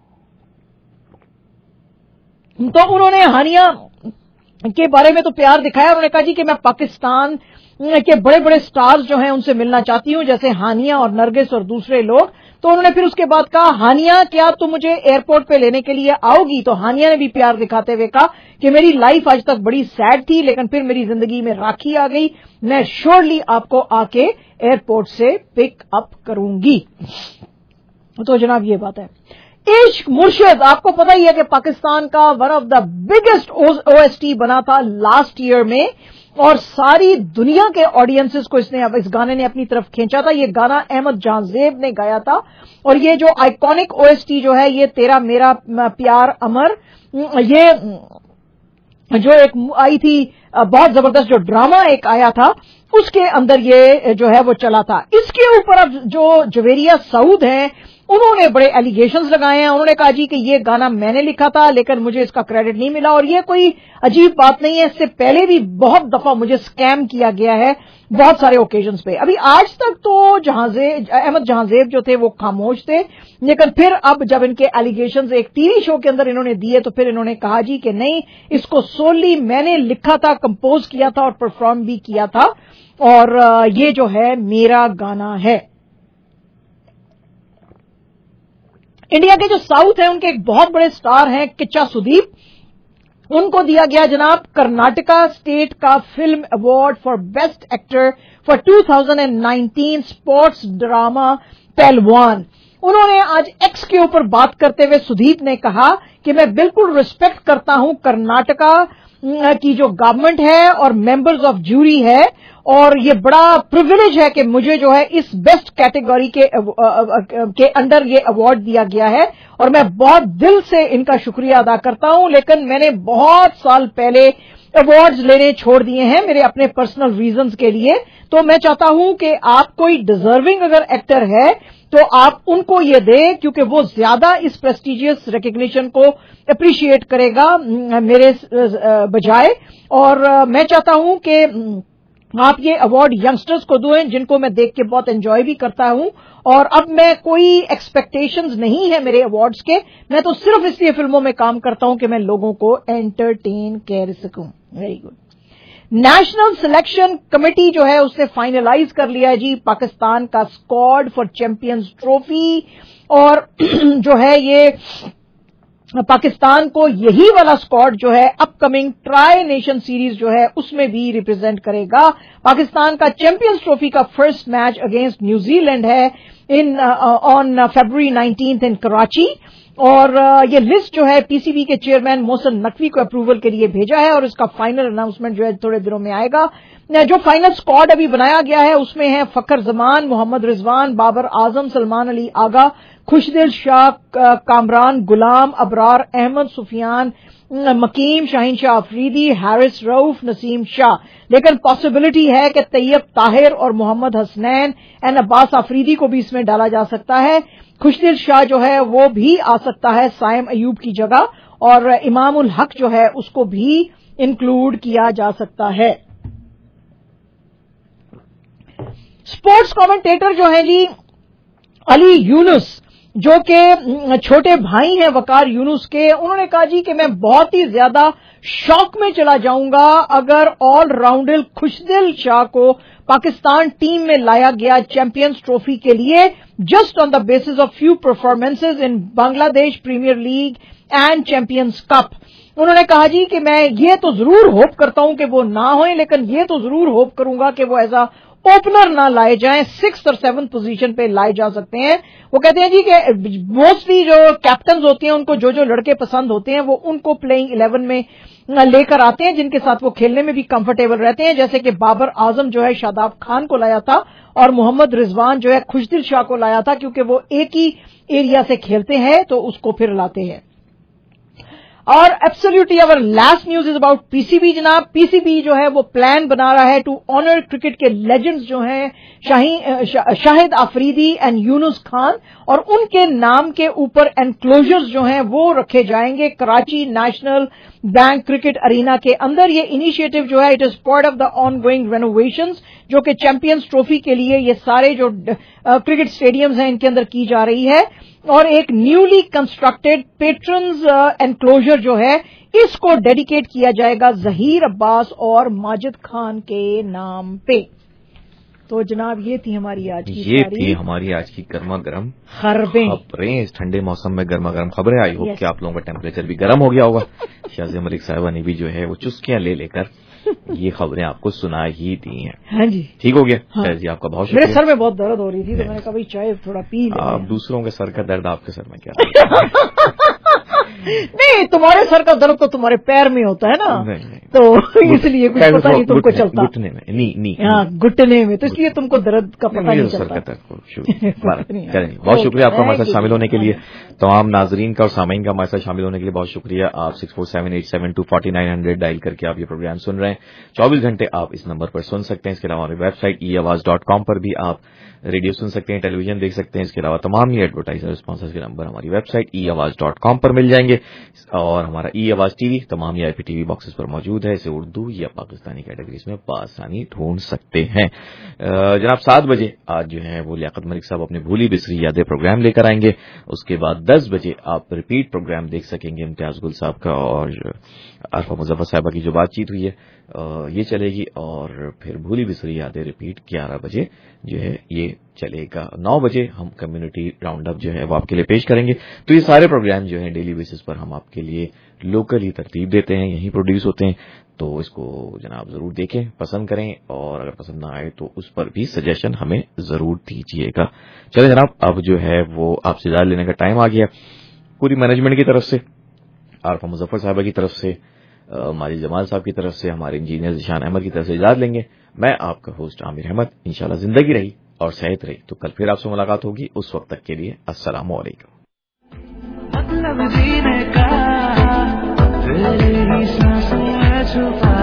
J: तो उन्होंने हानिया के बारे में तो प्यार दिखाया। उन्होंने कहा जी कि मैं पाकिस्तान के बड़े बड़े स्टार्स जो हैं उनसे मिलना चाहती हूं, जैसे हानिया और नरगिस और दूसरे लोग। तो उन्होंने फिर उसके बाद कहा हानिया क्या तुम मुझे एयरपोर्ट पे लेने के लिए आओगी? तो हानिया ने भी प्यार दिखाते हुए कहा कि मेरी लाइफ आज तक बड़ी सैड थी, लेकिन फिर मेरी जिंदगी में राखी आ गई, मैं श्योरली आपको आके एयरपोर्ट से पिक अप करूंगी। तो जनाब ये बात है। इश्क मुर्शिद, आपको पता ही है कि पाकिस्तान का one of the biggest OST बना था लास्ट ईयर में और सारी दुनिया के ऑडियंसेस को इसने इस गाने ने अपनी तरफ खींचा था। ये गाना अहमद जहांजेब ने गाया था और ये जो आइकॉनिक ओएसटी जो है ये तेरा मेरा प्यार अमर, ये जो एक आई थी बहुत जबरदस्त जो ड्रामा एक आया था उसके अंदर ये जो है वो चला था। इसके ऊपर अब जो जवेरिया सऊद हैं उन्होंने बड़े एलिगेशंस लगाए हैं। उन्होंने कहा जी कि ये गाना मैंने लिखा था लेकिन मुझे इसका क्रेडिट नहीं मिला और ये कोई अजीब बात नहीं है, इससे पहले भी बहुत दफा मुझे स्कैम किया गया है बहुत सारे ओकेजन्स पे। अभी आज तक तो जहांजेब अहमद जहांजेब जो थे वो खामोश थे, लेकिन फिर अब जब इनके एलिगेशंस एक टीवी शो के अंदर इन्होंने दिए तो फिर इन्होंने कहा जी कि नहीं, इसको सोली मैंने लिखा था, कंपोज किया था और परफॉर्म भी किया था और ये जो है मेरा गाना है। इंडिया के जो साउथ है उनके एक बहुत बड़े स्टार हैं किच्चा सुदीप। ان کو دیا گیا جناب کرناٹکا اسٹیٹ کا film award for best actor for two thousand nineteen sports drama Pailwaan. انہوں نے آج ایکس کے اوپر بات کرتے ہوئے سدیپ نے کہا کہ میں بالکل ریسپیکٹ کرتا ہوں کرناٹکا کی جو گورنمنٹ ہے اور ممبرز آف جوری ہے, اور یہ بڑا پریویلیج ہے کہ مجھے جو ہے اس بیسٹ کیٹیگری کے کے انڈر یہ ایوارڈ دیا گیا ہے, اور میں بہت دل سے ان کا شکریہ ادا کرتا ہوں. لیکن میں نے بہت سال پہلے ایوارڈز لینے چھوڑ دیے ہیں میرے اپنے پرسنل ریزنز کے لیے, تو میں چاہتا ہوں کہ آپ کوئی ڈیزرونگ اگر ایکٹر ہے تو آپ ان کو یہ دیں, کیونکہ وہ زیادہ اس پریسٹیجیس ریکگنیشن کو اپریشیٹ کرے گا میرے بجائے. اور میں چاہتا ہوں کہ آپ یہ ایوارڈ ینگسٹرز کو دیں جن کو میں دیکھ کے بہت انجوائے بھی کرتا ہوں, اور اب میں کوئی ایکسپیکٹیشنز نہیں ہے میرے ایوارڈز کے, میں تو صرف اس لیے فلموں میں کام کرتا ہوں کہ میں لوگوں کو انٹرٹین کر سکوں. Very good. National selection committee جو ہے اس نے فائنلائز کر لیا جی پاکستان کا اسکواڈ فار چیمپئنز ٹرافی, اور جو ہے یہ پاکستان کو یہی والا اسکواڈ جو ہے upcoming tri nation series جو ہے اس میں بھی ریپرزینٹ کرے گا. پاکستان کا چیمپئنز ٹرافی کا first match against New Zealand ہے in on February nineteenth in Karachi, اور یہ لسٹ جو ہے پی سی بی کے چیئرمین محسن نقوی کو اپروول کے لیے بھیجا ہے, اور اس کا فائنل اناؤنسمنٹ جو ہے تھوڑے دنوں میں آئے گا. جو فائنل اسکواڈ ابھی بنایا گیا ہے اس میں ہے فخر زمان, محمد رضوان, بابر اعظم, سلمان علی آغا, خوشدل شاہ, کامران غلام, ابرار احمد, سفیان مکیم, شاہین شاہ افریدی, حارث رؤف, نسیم شاہ. لیکن پاسبلٹی ہے کہ طیب طاہر اور محمد حسنین اینڈ عباس افریدی کو بھی اس میں ڈالا جا سکتا ہے. خوشدل شاہ جو ہے وہ بھی آ سکتا ہے سائم ایوب کی جگہ, اور امام الحق جو ہے اس کو بھی انکلوڈ کیا جا سکتا ہے. اسپورٹس کامنٹیٹر جو ہیں جی علی یونس, جو کہ چھوٹے بھائی ہیں وقار یونس کے, انہوں نے کہا جی کہ میں بہت ہی زیادہ شوق میں چلا جاؤں گا اگر آل راؤنڈر خوشدل شاہ کو پاکستان ٹیم میں لایا گیا چیمپئنز ٹرافی کے لیے just on the basis of few performances in Bangladesh Premier League and Champions Cup. انہوں نے کہا جی کہ میں یہ تو ضرور ہوپ کرتا ہوں کہ وہ نہ ہوئیں, لیکن یہ تو ضرور ہوپ کروں گا کہ وہ ایز اے اوپنر نہ لائے جائیں, سکس اور سیونتھ پوزیشن پہ لائے جا سکتے ہیں. وہ کہتے ہیں جی کہ موسٹلی جو کیپٹنز ہوتے ہیں ان کو جو جو لڑکے پسند ہوتے ہیں وہ ان کو پلئنگ الیون میں لے کر آتے ہیں جن کے ساتھ وہ کھیلنے میں بھی کمفرٹیبل رہتے ہیں, جیسے کہ بابر اعظم جو ہے شاداب خان کو لایا تھا, اور محمد رضوان جو ہے خوشدل شاہ کو لایا تھا, کیونکہ وہ ایک ہی ایریا سے کھیلتے ہیں تو اس کو پھر لاتے ہیں. اور ایبسلیوٹلی اور لاسٹ نیوز از اباؤٹ پی سی بی جناب. پی سی بی جو ہے وہ پلان بنا رہا ہے ٹو آنر کرکٹ کے لیجنڈز جو ہیں شاہد آفریدی اینڈ یونس خان, اور ان کے نام کے اوپر انکلوژرز جو ہیں وہ رکھے جائیں گے Karachi national bank cricket arena کے اندر. یہ انیشیٹو جو ہے it is part of the ongoing renovations جو کہ چیمپئنز ٹرافی کے لیے یہ سارے جو کرکٹ اسٹیڈیمز ہیں ان کے اندر کی جا رہی ہے. اور ایک نیولی کنسٹرکٹڈ پیٹرنز انکلوژر جو ہے اس کو ڈیڈیکیٹ کیا جائے گا ظہیر عباس اور ماجد خان کے نام پہ. تو جناب یہ تھی ہماری آج کی
N: یہ تھی ہماری آج کی گرما گرم
J: خبریں
N: خبریں اس ٹھنڈے موسم میں گرما گرم خبریں. آئی ہوپ کہ آپ لوگوں کا ٹیمپریچر بھی گرم ہو گیا ہوگا. شاہزہ ملک صاحبہ نے بھی جو ہے وہ چسکیاں لے لے کر یہ خبریں آپ کو سنا ہی دی ہیں.
J: ہاں جی
N: ٹھیک ہو گیا. ہاں جی آپ کا بہت شکریہ.
J: میرے سر میں بہت درد ہو رہی تھی تو میں نے کہا بھائی چائے تھوڑا پی لیں.
N: آپ دوسروں کے سر کا درد آپ کے سر میں کیا
J: نہیں, تمہارے سر کا درد تو تمہارے پیر میں ہوتا ہے نا, تو اس لیے کچھ پتا نہیں تم کو چلتا.
N: گھٹنے میں
J: ہاں گھٹنے میں, تو اس لیے تم کو درد کا پتا نہیں چلتا.
N: بہت شکریہ آپ کا ہمارے ساتھ شامل ہونے کے لیے. تمام ناظرین کا اور سامعین کا ہمارے ساتھ شامل ہونے کے لیے بہت شکریہ. آپ six four seven eight seven two forty nine hundred dial کر کے آپ یہ پروگرام سن رہے ہیں. چوبیس گھنٹے آپ اس نمبر پر سن سکتے ہیں. اس کے علاوہ ہماری website e Awaz dot کام پر بھی آپ ریڈیو سن سکتے ہیں, ٹیلی ویژن دیکھ سکتے ہیں. اس کے علاوہ تمام ہی ایڈورٹائزر اسپانسر کے نمبر ہماری website e Awaz dot کام پر مل جائیں گے. اور ہمارا ای آواز ٹی وی تمام ہی آئی پی ٹی وی باکسز پر موجود ہے. اسے اردو یا پاکستانی کیٹیگریز میں بآسانی ڈھونڈ سکتے ہیں. جناب سات بجے آج جو ہے وہ لیاقت ملک صاحب اپنے بھولی بسری یادیں پروگرام لے کر آئیں گے. اس کے بعد دس بجے آپ ریپیٹ پروگرام دیکھ سکیں گے امتیاز گل صاحب کا اور عارفہ مظفر صاحبہ کی جو بات چیت ہوئی ہے یہ چلے گی. اور پھر بھولی بسری یادیں ریپیٹ گیارہ بجے جو ہے یہ چلے گا. نو بجے ہم کمیونٹی راؤنڈ اپ جو ہے وہ آپ کے لیے پیش کریں گے. تو یہ سارے پروگرام جو ہیں ڈیلی بیسس پر ہم آپ کے لیے لوکل ہی ترتیب دیتے ہیں, یہیں پروڈیوس ہوتے ہیں. تو اس کو جناب ضرور دیکھیں, پسند کریں, اور اگر پسند نہ آئے تو اس پر بھی سجیشن ہمیں ضرور دیجیے گا. چلیں جناب, اب جو ہے وہ آپ سے اجازت لینے کا ٹائم آ گیا. پوری مینجمنٹ کی طرف سے, عارفہ مظفر صاحبہ کی طرف سے, ماجد جمال صاحب کی طرف سے, ہمارے انجینئر ذیشان احمد کی طرف سے اجازت لیں گے. میں آپ کا ہوسٹ عامر احمد. انشاءاللہ زندگی رہی اور صحت رہی تو کل پھر آپ سے ملاقات ہوگی. اس وقت تک کے لیے السلام علیکم.
O: مطلب جینے کا تیری ہی سانسوں میں چھپا